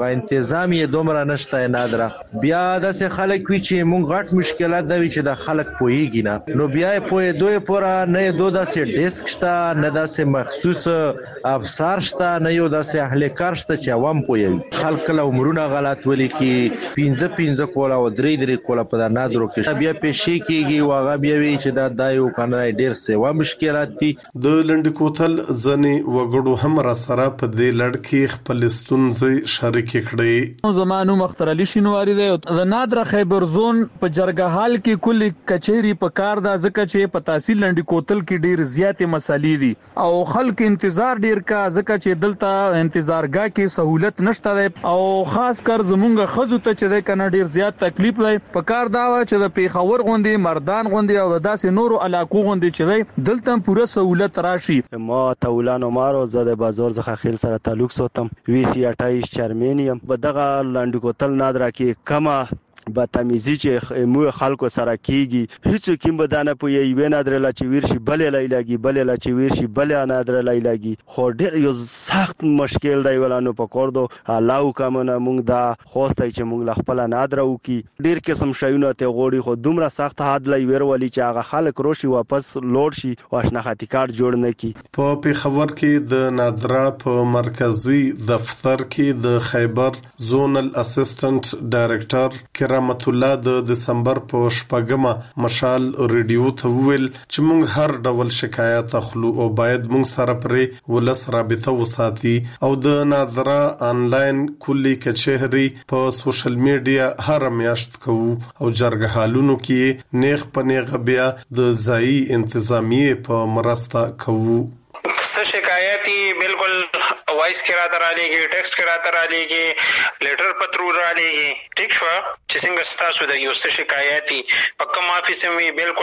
تنظیم یې دومره نشته نادرا بیا د څه خلک وی چې مونږ غټ مشکلات دا وی چې د خلک پويږي نه نو بیا په دوی پورا نه دوه داسې ډیسک شته نه داسې مخصوص افسر شته نه یو داسې اهل کار شته چې عوام پوي خلک له عمرونه غلط ولي کی پینځه پینځه کولا او درې درې کولا په نادرو کې بیا پېشي کیږي واغه بیا وی چې دا دایو کنه ډیر سیوا مشکلات دي. د لنډ کوتل ځنې وګړو هم را سره په دې لړ کې خپل ستونزې شریک کړي. زمانو مختار علی شینواری دی د نادرا خیبر زون په جرګهال کې کلی کچېری په کار دا ځکه چې په تحصیل لنډی کوتل کې ډیر زیاتې مسالې دي او خلک انتظار ډیر کا ځکه چې دلته انتظارګاه کې سہولت نشته او خاص کر زمونږ خزو ته چې د کنه ډیر زیات تکلیف لای په کار دا چې د پیښور غوندي مردان غوندي او داسې نورو علاقو غوندي چې دلته پوره سہولت راشي. ما تولانو مارو زده بازار څخه خیل سره تعلق ساتم وی سی اٹھائیس چرمنیم بدغه لنډی کوتل نادرا کې کما بدتمیزی چې مو خلکو سره کیږي هیڅ کوم بدانه په یوه نادر لا چې ورشي بلې لایلاګي بلې لا چې ورشي بلې نادر لایلاګي خو ډېر یو سخت مشکل دی ولانو په کوردو الله کومه مونږ دا خوسته چې مونږ خپل نادر او کی ډېر قسم شایونه ته غوړي خو دومره سخت حد لای ور ولي چې هغه خلک روشي واپس لوړ شي او شناختی کارت جوړ نه کی. په پیښور کې د نادرا په مرکزی دفتر کې د خیبر زونل اسسټنټ ډایریکټر کرامت الله د دسمبر په شپږمه مشال ریډیو ته ویل چې موږ هر ډول شکایت اخلو او باید موږ سره پرې ولس رابطه وساتي او د نادرا انلاین کلی کچهری په سوشل میډیا هر میاشت کوو او جرګهالونو کې نیغ پنیغ بیا د ځای انتظامیه په مرسته کوو. څه شکایتي بالکل وایس کرا تر علیږي ټیکسټ کرا تر علیږي لیټر پترو را علیږي ټیک شو چې څنګه ستاسو د یو څه شکایتي په کوم افیس می بالکل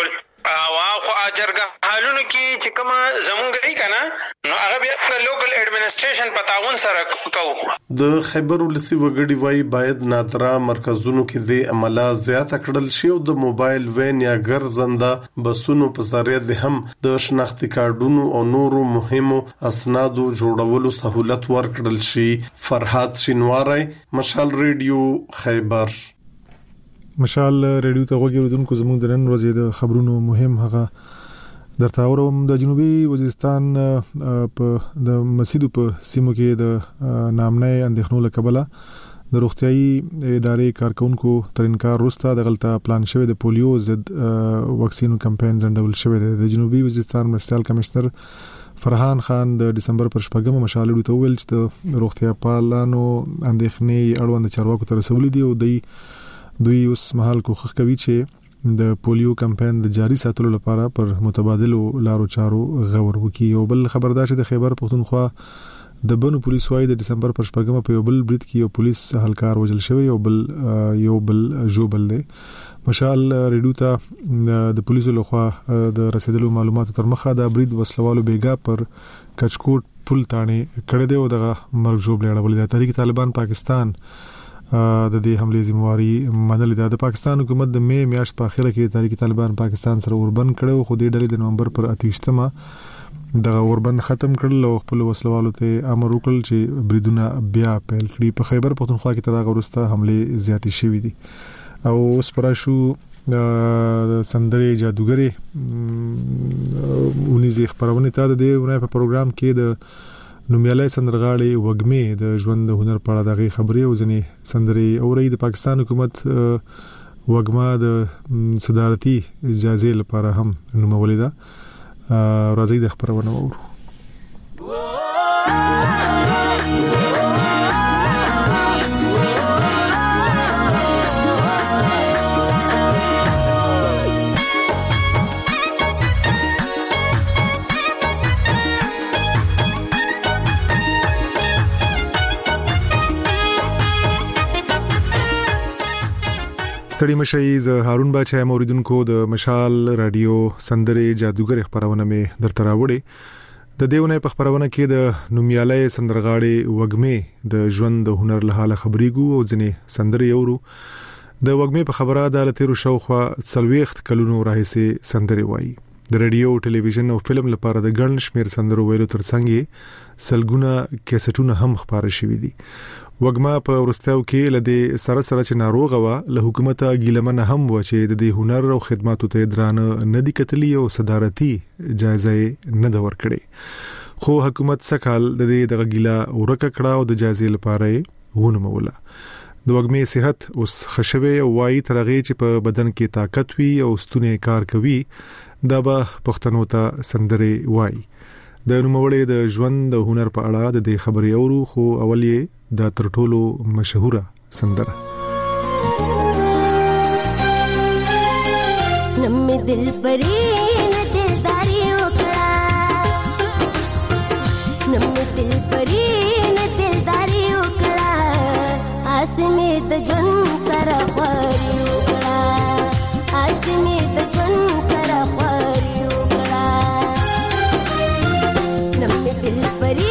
او خو اجرګه حالونو کې چې کوم زمونږ ای کنه نو هغه بیا لوکل اډمنستریشن په تعاون سره کوو. د خیبر ولسی وګړي وای باید نادرا مرکزونو کې د عمله زیاته کړل شي او د موبایل وین یا ګرځنده بسونو په ذریعہ د هم د شناختی کارډونو او نورو مهمو اسنادو جوړولو سہولت ورکړل شي. فرحات شینواری، مشال ریډیو، خیبر. مشال ریډیو ته وګورئ زموږ د نن ورځې د خبرونو مهم هغه درته اورم. د جنوبي وزیرستان په د مسجدو په سیمو کې د نامنه اندېښنو له کبله د روغتيایي ادارې کارکونکو تر انکار وروسته د غلطه پلان شوی د پولیو ضد واکسینو کمپاین ځنډول شوی دی. د جنوبي وزیرستان مرستیال کمشنر فرحان خان د دسمبر پر شپږمه مشال ډو ته ویل چې د روغتیا پالانو اندېښنې اړوند چارواکو ته رسولې دي او دوی دوی اوس مهال کوښښ کوي چې د پولیو کمپاین د جاری ساتلو لپاره پر متبادلو لارو چارو غور وکړي. او بل خبردار چې د خیبر پښتونخوا د بنو پولیس وايي د دسمبر پر شپږمه په یو بل برید کې یو پولیس اهلکار وژل شوی او بل یو بل جوبل دی. مشال ریډیو ته د پولیسو لخوا د رسیدلو معلوماتو تر مخه د برید وسلوالو بیګا پر کچکوټ پل تانه کړه دی او دغه مرګ جوب لړول دی. تحریک طالبان پاکستان د دې حمله ذمہواری منلې ده. د پاکستان حکومت د می میاشت په اخره کې تحریک طالبان پاکستان سره اوربند کړو خو د ډلې د نومبر پر اتیشتمه د اوربند ختم کړل او خپل وسلوالو ته امر وکړ چې بریدونه بیا پیل کړي. په خیبر پښتونخوا کې تر هغه وروسته حمله زیاتې شوې دي. او اوس پراشو سندرې جادوګرې ونیزي خبرونه ته د دې په پروګرام کې د نومیالي سندرغاړي وګمې د ژوند د هنر په اړه دغه خبرې او ځنې سندرې اوري. د پاکستان حکومت وګما د صدارتي اجازه لپاره هم نومولې ده. راځي د خبرونه وورو. ستړي مشي ز هارون باچا موریدونکو د مشال رادیو سندرې جادوګر خبرونه مې درته راوړې. د دیونه په خبرونه کې د نومیالي سندرغاړي وګمې د ژوند د هنر له حاله خبرېګو او ځنې سندرې اورو. د وګمې په خبره د لتیرو شوخه سلويخت کلونو راهسي سندرې وایي. د رادیو، ټلویزیون او فلم لپاره د ګڼ شمیر سندرو ویلو ترڅنګ سلګونه کیسټونه هم خبره شوې دي. وګما په ورستاو کې لدې سره سره چې ناروغه وا له حکومت ګیلمنه هم و چې د دې هنر او خدماتو ته درانه ندی کتلی او صدارتي جایزه نه د ور کړې. خو حکومت سکهال د دې دغه ګیلا ورکه کړه او د جایزې لپاره ونه موله. د وګمې صحت اوس خشوي او وايي ترغه چې په بدن کې طاقت وي او ستونه کار کوي دا به پښتنو ته سندرې وایي. د نوموړې د ژوند د هنر په اړه د دې خبرې اورو خو اول یې د ترټولو مشهوره سندره نم دل پری نه دلداري وکړه نم دل پری نه دلداري وکړه اسمه د جن سره خوري وکړه اسمه د جن سره خوري وکړه نم دل پری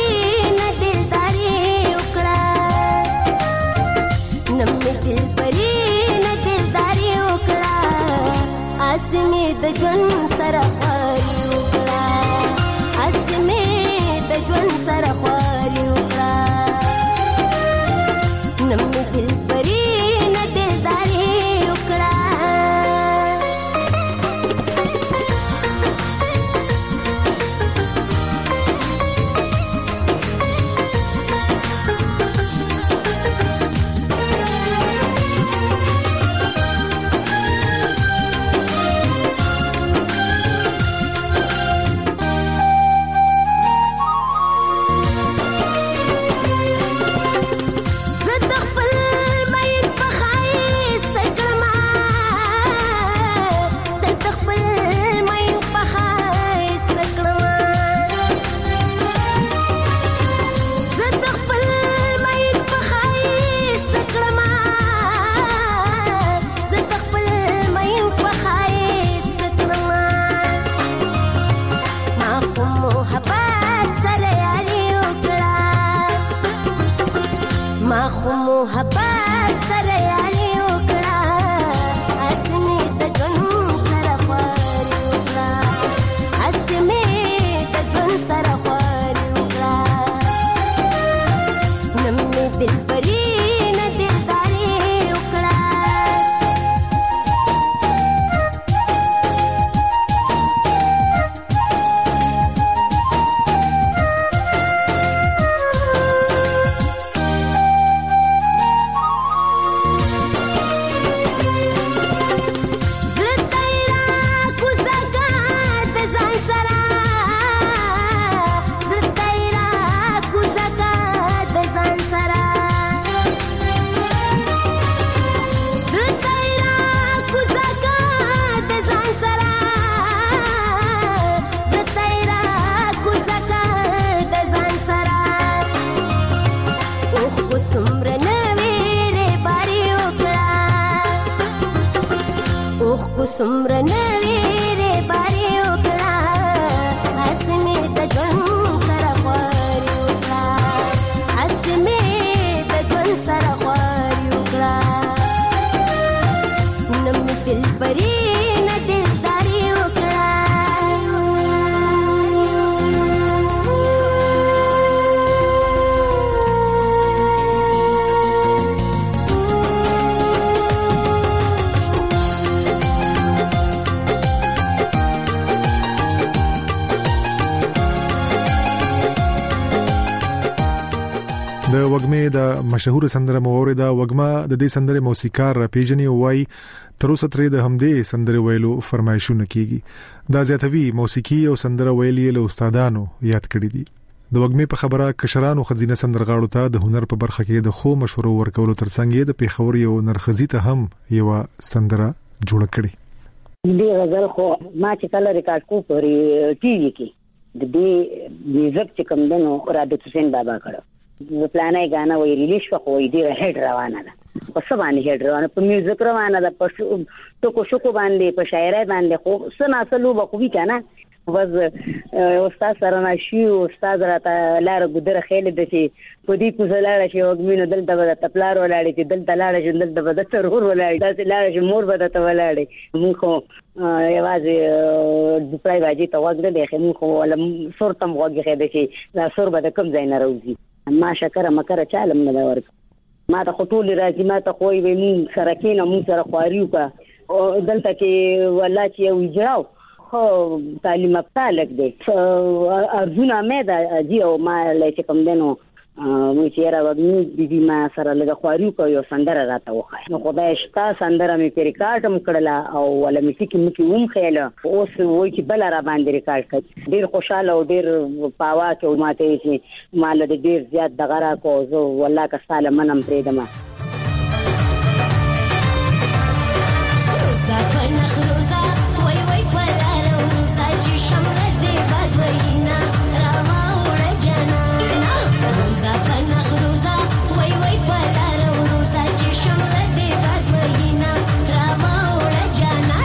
اسمه د ژوند سره خوري وکړه اسمه د ژوند سره خوري وکړه نم دل پری نه دلداري وکړه محبت سره یاري وکړه اسمه د ژوند سره خواري وکړه اسمه د ژوند سره خواري وکړه نمې دل پرې نه دلداري وکړه سمره نوی ری باری وکړه اسمه د ژوند سره خواري وکړه اسمه د ژوند سره خواري وکړه نم دل پرې نه دلداري وکړه د وګمې د مشهور سندره مورده وګما د دې سندره موسیقار پیژنې وای تر اوسه ترې د همدې سندره ویلو فرمایشونه کیږي دا زیاتوي موسیقي او سندره ویلې له استادانو یاد کړی دي د وګمې په خبره کشرانو خزینه سندرغاړو ته د هنر په برخه کې د خو مشورو ورکولو ترڅنګ د پیښور یو نرخزی ته هم یو سندره جوړ کړي دې غزل خو ما چې کله ریکارډ کو پرې ټي وي کې د دې میوزیک چې کوم دنو رابط حسین بابا کړو د پلانای غانا وی ریلیز شو خو دې هډ روانه ده په سبانه هډ روانه په میوزیک روانه ده په ټکو شکو باندې په شاعرۍ باندې خو سنا سلو بخوبي کنه وز استاد سره نشي استاد راته لار ګدره خېل د شي په دې کو زلاړه شي وګمینو دلته به تپلار ولاړې چې دلته لاړه چې دلته به د ترور ولاړې داسې لاړه چې مور به ته ولاړې موږ خو یوازې د پرای باجی ته وګړه د خمو خو ولا صورتم وګړه د شي لا صور به کم ځای نه راوځي ما شکر مکر چالم نه ورک ما ته خطول راځي ما ته خو وي مون سره کینه مون سره خواريو کا دلته کې ولا چې ویجاو خو تعلیم ابتالک دي ارزونه مې دا جی او ما لکه کوم دنو مې چې را وګنی دي ما سره لږه خواريو کو یو سندره راته وخه نو خدای شتا سندره مې پر ریکارډم کړله او ولا مې ټکی مې کوم خېله اوس وای چې بل را باندې ریکارډ کړ ډیر خوشاله او ډیر پاوا کې ماته چې مال دې ډیر زیات دغه را کو زه والله که ساله منم پرېدم روزا فنخ روزا وای وای پلار روزا چې شمره دې باد وینا راما وړه جانا روزا فنخ روزا وای وای پلار روزا چې شمره دې باد وینا راما وړه جانا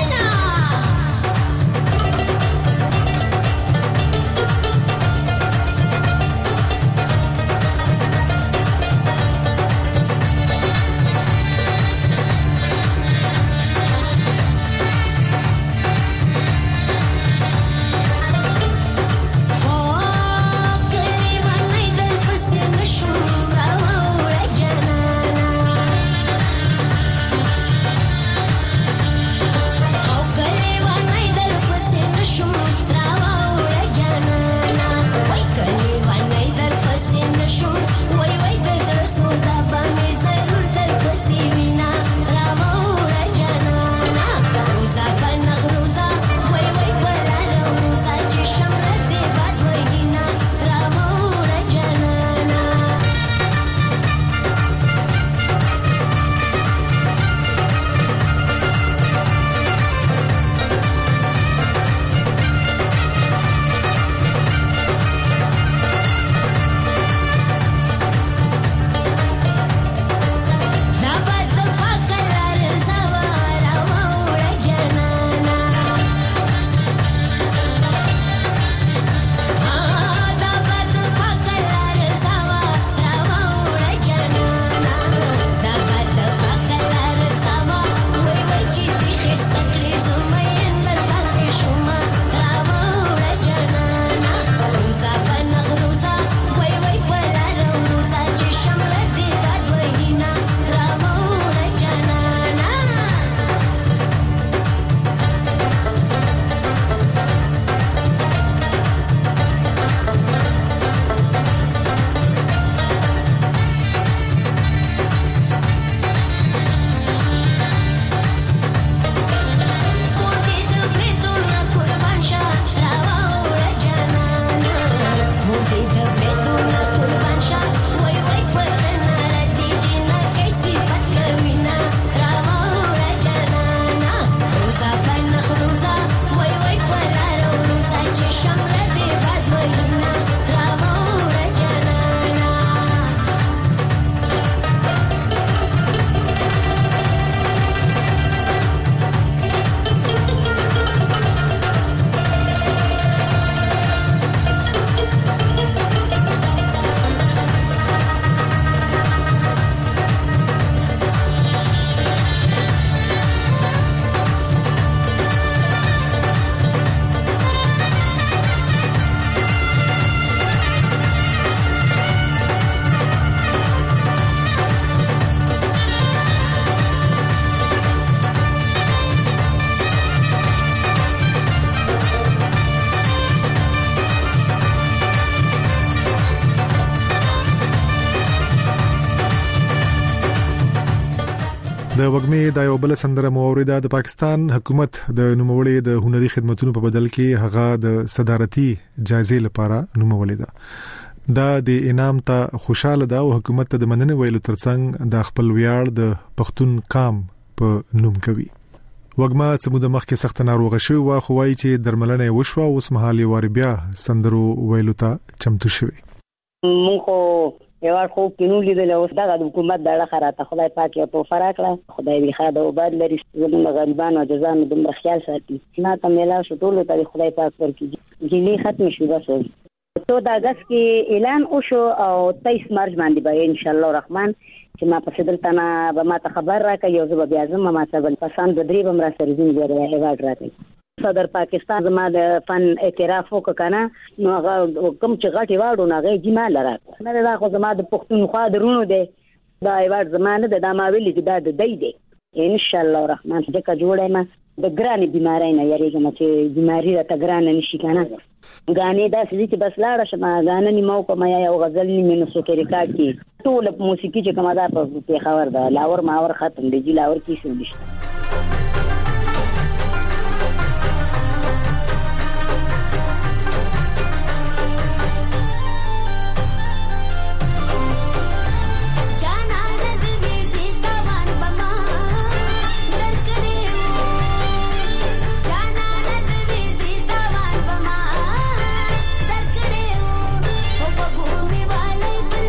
د وګمې د یو بل سندره مورده د پاکستان حکومت د نوموړي د هنري خدماتونو په بدل کې هغه د صدارتي جایزې لپاره نومولې ده دا د انعام ته خوشاله ده او حکومت ته د مننې ویلو ترڅنګ د خپل ویاړ د پښتون قام په نوم کوي وګما چې موږ مخکې سخت ناروغه شوی و خو وايي چې درملنه وشوه اوس مهال یې بیا سندرو ویلو ته چمتو شوی مونږ یو خو کینو لیدل اوس دغه حکومت دغه خراته خدای پاک یې په فراکړه خدای دې خاده او باد لري زموږ غریبانو جزانو د خیال ساتي نه ته ملا شو ټول ته خدای پاک ورکړي ګیلې ختم شي بس تو د اگست کې اعلان وشو او تیئیس مارچ باندې به ان شاء الله الرحمن چې ما په سدلته نه به ما ته خبر راکړي یو ځل بیا زما ما ته بل پسند درې بم را سره زین دی ایوارډ راکړي صدر پاکستان زما د فن اعتراف وکړه نو هغه کوم چې غټي واړو نه غي جما لراک نه دا خو زما د پښتونخوا درونو دی دا ایوارډ زمانه د دما ویلي چې دا د دی دی ان شاء الله الرحمن ځکه جوړه ما د ګرانې بیماری نه یریږم چې بیماری را تګران نشي کنه غانې دا سړي چې بس لاړه شمه غانې نیمو کوم یا غزل نیمه نو سو کې ریکارډ کی ټول موسیقي چې کومه دا په خبر ده لاور ماور ختم دی لاور کې شو نشته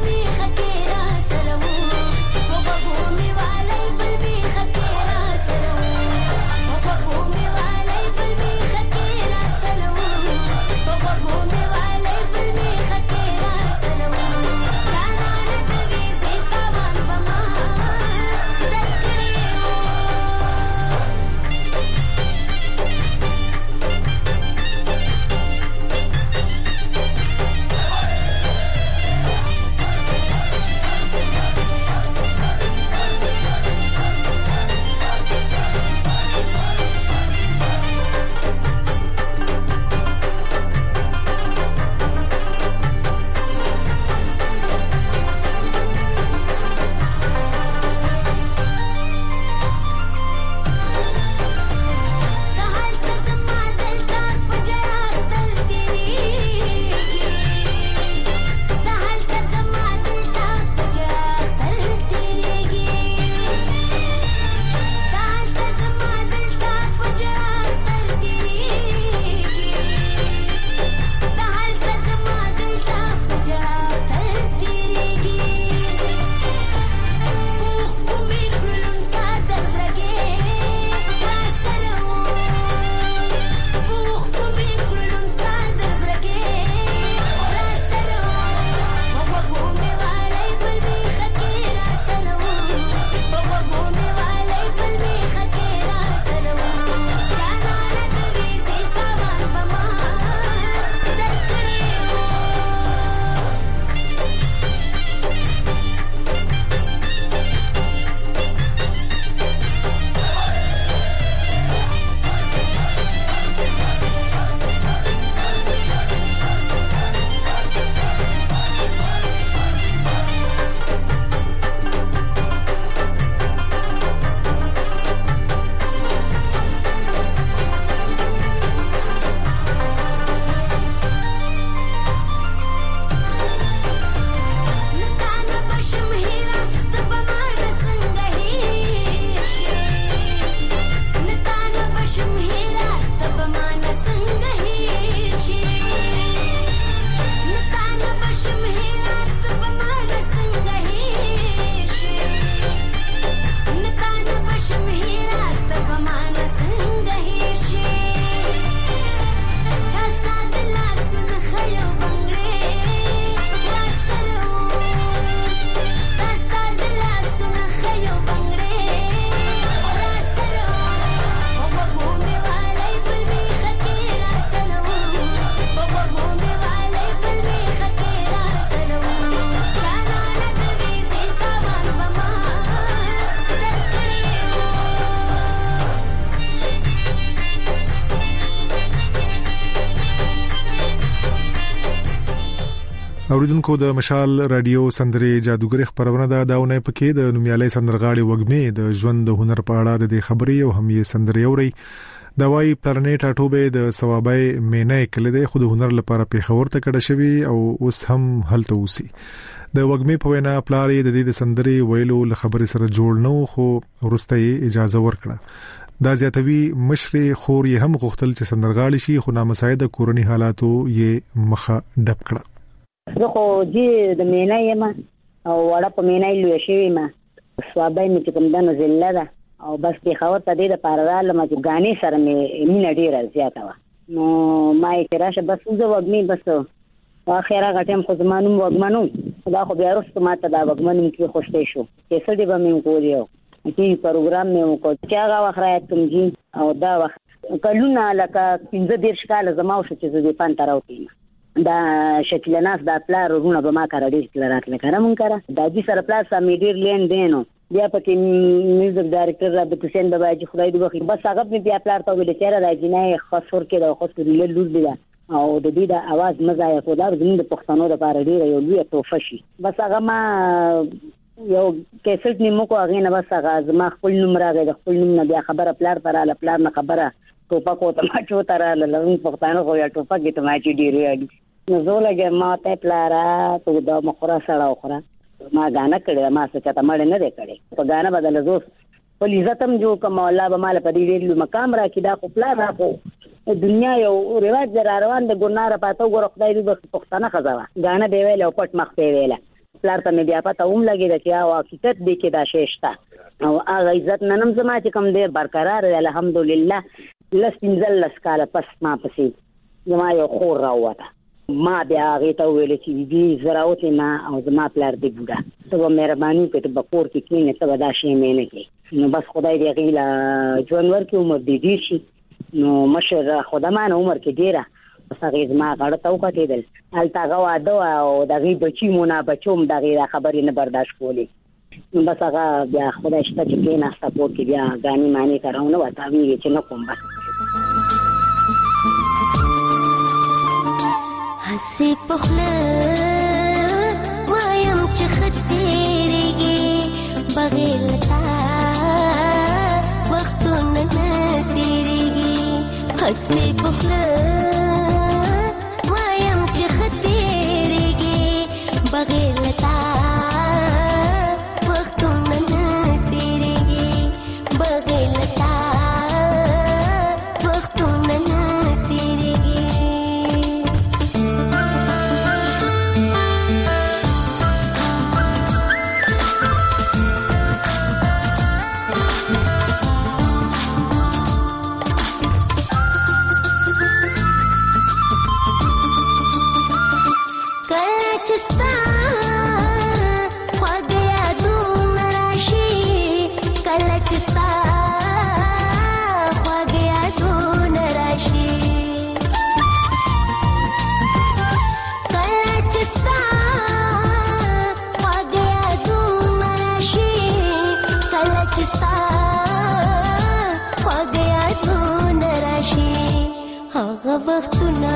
سره اوریدونکو د مشال رادیو سندرې جادوګر خبرونه دا داونه پکې د نومیالي سندرغاړي وګمې د ژوند د هنر په اړه د خبرې او هم یې سندرې اوري دا وايي پلانټ اټوبه د ثوابای مینې کله د خود هنر لپاره پیښور ته کډه شوی او اوس هم هلته اوسي د وګمې په وینا پلاری د دې سندرې ویلو له خبرې سره جوړ نو خو ورسته اجازه ورکړه دا زیاتوي مشر خور یې هم غوښتل چې سندرغاړي شي خو نامساعده کورنی حالاتو یې مخه ډب کړه زه خو چې د مینای یم او وړه په مینای لوي شوی ما ثوابای مې چې کوم دنو زله ده او بس په خاور ته دې د پارال ما چې غاني سره مې مینه ډیره زیاته و نو ما یې راشه بس زه وګمې بس واخیرا غټم خو زمانو وګمنو دا خو بیا وروسته ما ته دا وګمنو کې خوشته شو چې څه دې به مې کولیو چې پروګرام مې وکړ چې هغه وخت کوم جی او دا وخت کلونه لکه پنځه ډیر شکاله زما شو چې زه دې پان تراوتیم دا شکلناس دا پلار ورونه به ما کار ډیر کلرات لکه مون کار دا دې سره پلاس مې ډیر لین دینو بیا پکې میوزیک ډایرکټر رابط حسین بابا چې خدای دې وکړي بس هغه بیا پلار ته ویل چې را راځي خاصور کې دا خاص لري لور دی او د دې د आवाज مزه یې په دار زموږ د پښتنو لپاره ډیر یو لوی توفه شي بس هغه ما یو کیسټ نیمو کو هغه نه بس هغه زما خپل نوم راغی د خپل نوم نه بیا خبره پلار تراله پلار نه خبره ټوپک او تماچو تراله لږ پښتانه خو یا ټوپک کې تماچي ډیر یادي نو زولګه ما ته پلارا ته د مخره سره اوخره ما غانا کړه ما څه ته مړ نه دی کړي په غانا بدل زو په عزتم جو کوم الله به مال په دې ډیر مقام را کې دا خو پلار را کو دنیا یو رواج در روان د ګناره پاتو ګور خدای دې پښتانه خزاوه غانا دی ویل او پټ مخ په ویله پلار ته مې بیا پته اوم لګی دا چې او حقیقت دې کې دا شېشتا او هغه عزت ننم زما چې کوم دې برقرار الحمدلله لسنزل لسکاله پس ما پسې زما یو خور راوته ما بیا هغه ته ویل چې دې زراوت ما او زما پلار دې ګوډه ته مهرباني کړه په کور کې کینې ته ودا شي مې نه کې نو بس خدای دې غیلا ژوند ورکړي عمر دې دې شي نو مشر خدای مان عمر کې ډیره هغه زما غړ ته وکټیدل الته غوا دا او دغه بچی مونږه بچوم دغه خبرې نه برداشت کولې نو بس هغه بیا خدای شته چې کې نه سپورټ کې بیا غاني معنی کراونه وتا وی چې نه کوم بس حسي پخله وایم چې خطرېږي بغیر تا وختونه نه تیریږي حسي پخله بغیر لتا وختونه نه تیریږي بغیر لتا وختونه نه تیریږي وختونه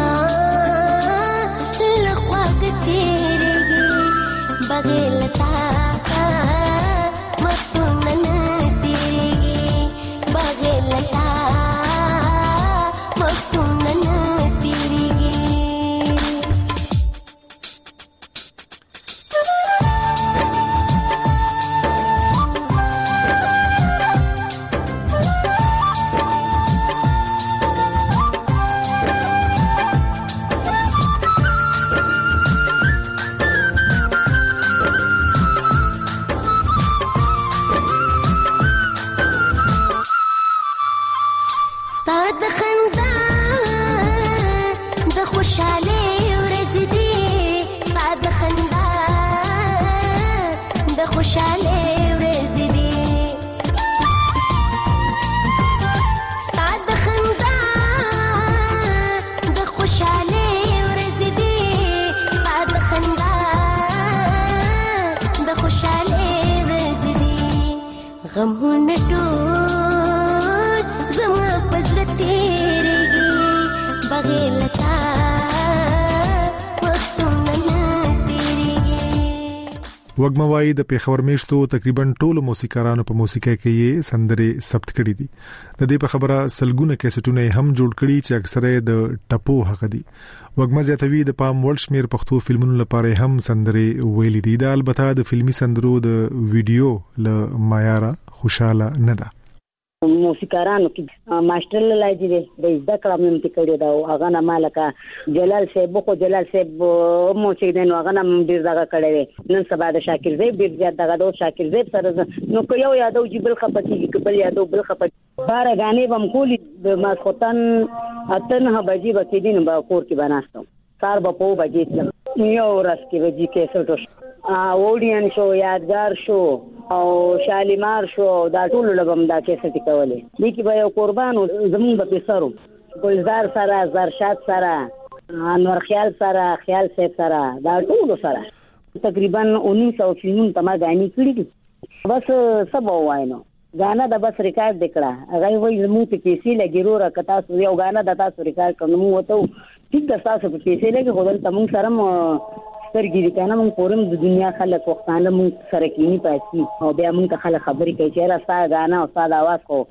لخواګ تیریږي بغیر لتا وختونه نه تیریږي بغیر لتا وختونه نه تیریږي غمونه ټول زما پزړه تیریږي بغیر لتا وختونه نه وګموای د پیښور میشتو تقریبا ټولو موسیقارانو په موسیقۍ کې یې سندرې ثبت کړې دي. د دې په خبره سلګونه کیسټونه هم جوړ کړي چې اکثره د ټپو حق دي. وګما زیاتوي د پام وړ شمیر پښتو فلمونو لپاره هم سندرې ویلې دي. دا البته د فلمي سندرو د ویډیو ل معیار خوشاله نه ده. موسیقارانو کې ماستر لایجی دی د زده کړه مې متکړه دا هغه نه مالکه جلال صاحب خو جلال صاحب مو چې دین هغه نه ډیر دغه کړی نن سبا د شاکر زیب ډیر زیات دغه د شاکر زیب سره نو که یو یادو جبل خپتی کې بل یادو بل خپتی بار غانې بم کولی د ماسختن اتنه بجې بچی دین با کور کې بناستم سار په پو بجې یو ورځ کې بجې کې سټو اورډین شو یادګار شو او شالیمار شو دا ټول لګم دا کیسه کولې دي کې به یو قربان زمون په پیسرو ګلزار سره زرشاد سره انور خیال سره خیال صاحب سره دا ټول سره تقریبا انیس سو فلمون تما غاني کړی دي بس سبا واینو غانا د بس ریکارډ دکړه هغه وایي زموږ په پیسې لګیرو را کتا سو یو غانا د تاسو ریکارډ کوم وته ټیک د تاسو په پیسې لګي خدای ته مونږ سره سترګې کنه مونږ پورم د دنیا خلک وختانه مونږ سره کینی پاتې او بیا مونږ خلک خبرې کوي چې راستا غانا او ساده आवाज کو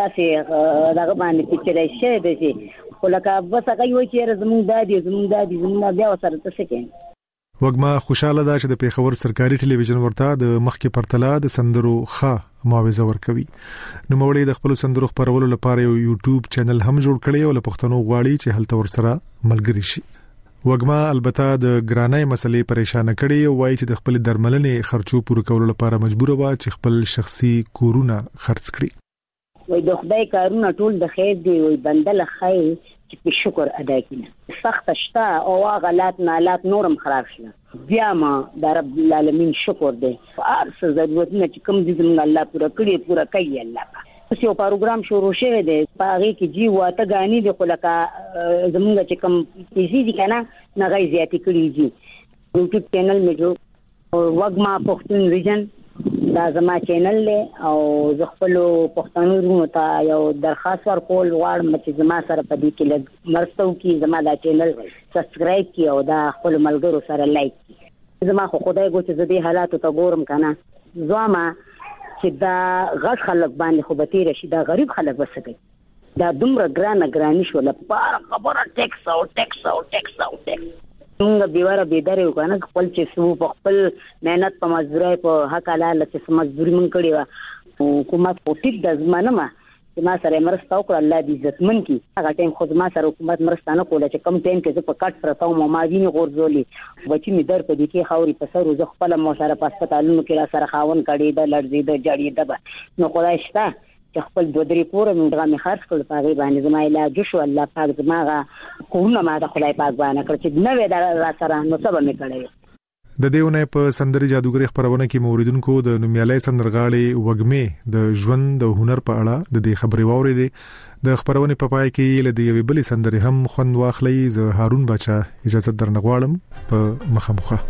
پداسې دغه باندې پچړې شه دي چې ولکه بس هغه وایي چې زموږ دادی زموږ دادی زموږ بیا سره څه کوي. وګما خوشاله ده چې د پیښور سرکاري ټلویزیون ورته د مخکې پرتلا د سندرو ښه معاوضه ورکوي. نو مولوی د خپل سندرو خبرولو لپاره یو یوټیوب چینل هم جوړ کړی او له پښتنو غواړي چې هلته ورسره ملګری شي. وګما البته د ګرانۍ مسلې پریشان کړي او وایي چې د خپل درملنې خرچو پوره کولو لپاره مجبور و چې خپل شخصي کورونه خرڅ کړي. وای د خدای کارونه ټول د خیر دی وای بندل خیر چې په شکر ادا کړي سخت شتا او غلط نالات نورم خراب شنه بیا ما د رب العالمین شکر دی ارس ضرورت نه چې کوم دې زموږ الله پوره کړی پوره کوي الله اوس یو پروګرام شروع شوی دی پاره کې جی واته غانی د خلکا زمونږ چې کوم پیسې دي کنه نه غي زیاتې کړی دي یوټیوب چینل مې جو وګما پښتون ویژن دا زما چینل له او زه خپل پښتون ورونو ته یو درخواست ورکول غواړم چې زما سره په دې کې لږ مرستو کې زما دا چینل سبسکرایب کی او دا خپل ملګرو سره لایک کی زما خو خدای ګو چې زه دې حالاتو ته ګورم کنه زما چې دا غټ خلک باندې خو به تیر شي دا غریب خلک وسګي دا دومره ګرانه ګرانی شو لپاره خبره ټیکس او ټیکس او ټیکس او ټیکس موږ بیواره بيداره یو کنه خپل چې سو په خپل مهنت په مزدوري په حق حلال چې مزدوري مونږ کړی و حکومت په ټیک د زمانه ما چې ما سره مرسته وکړه الله دې عزتمن کی هغه ټیم خو ما سره حکومت مرسته نه کوله چې کم ټیم کې زه په کټ پرتاو ما ماجینې غورځولې بچی می در په دې کې خاوري په سر زه خپل مو سره په هسپتالونو کې را سره خاون کړي د لړزې د جړې د نو خدای شته چې خپل دوه درې پور مې دغه خرڅ کړل په غي باندې زما علاج شو الله پاک زماغه کومه ما د خدای پاک باندې کړ چې نو دا را سره نو سبا مې کړی. د دیونه په سندري جادوګری خبرونه کې موریدونکو د نومیالي سندرغاړي وګمه د ژوند د هنر په اړه د دې خبري واوري د خبرونه په پای کې له دې بلې سندري هم خوند واخلي. زه هارون بچا اجازه درنغواړم په مخامخه.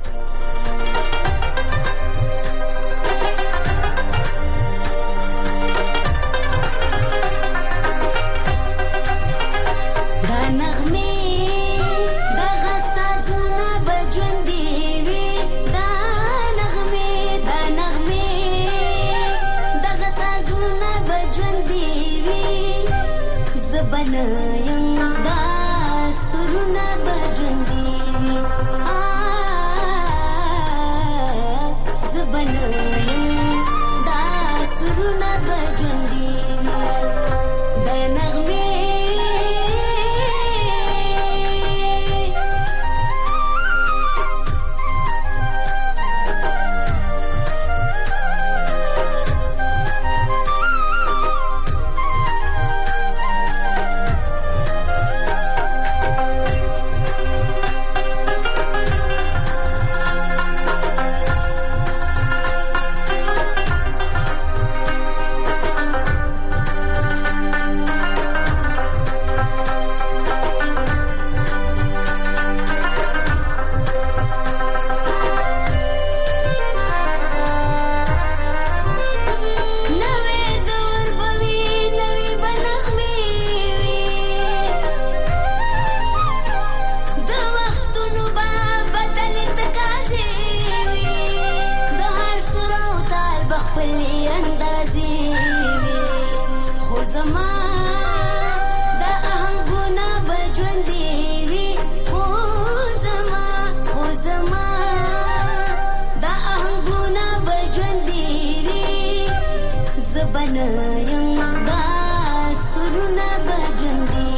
زبنایم دا سرونه بجندي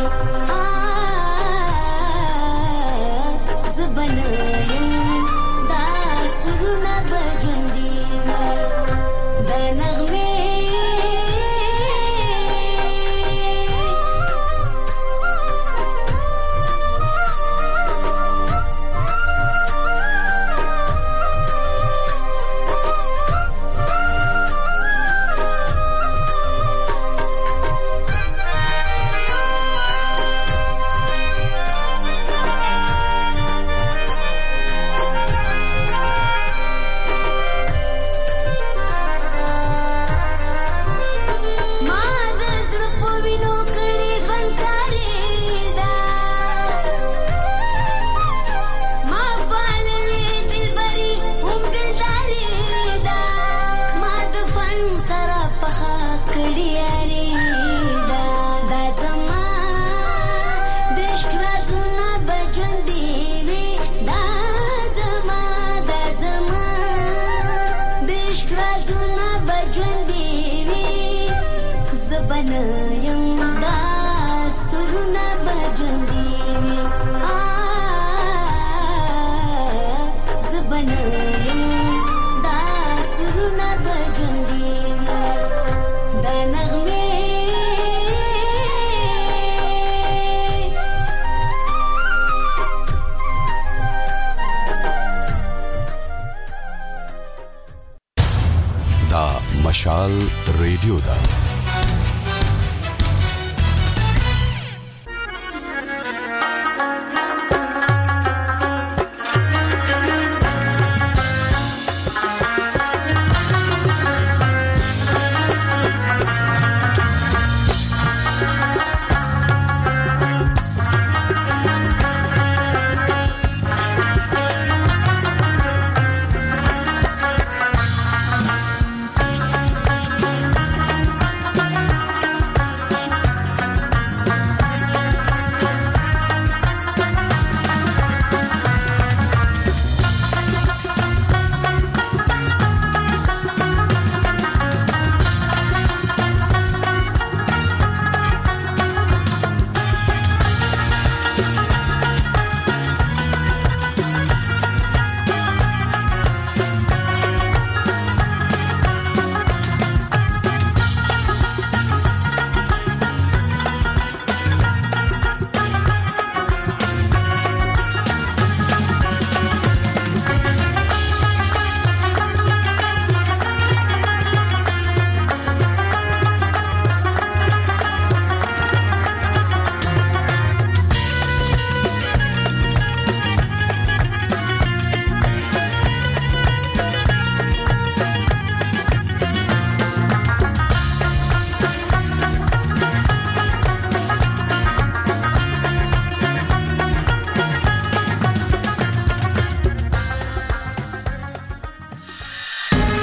زبنایم دا سرونه بجندي دا نغمه زبنایم دا سرونه بجندي زبنایم دا سرونه بجندي دا نغمه دا مشال ریډیو دا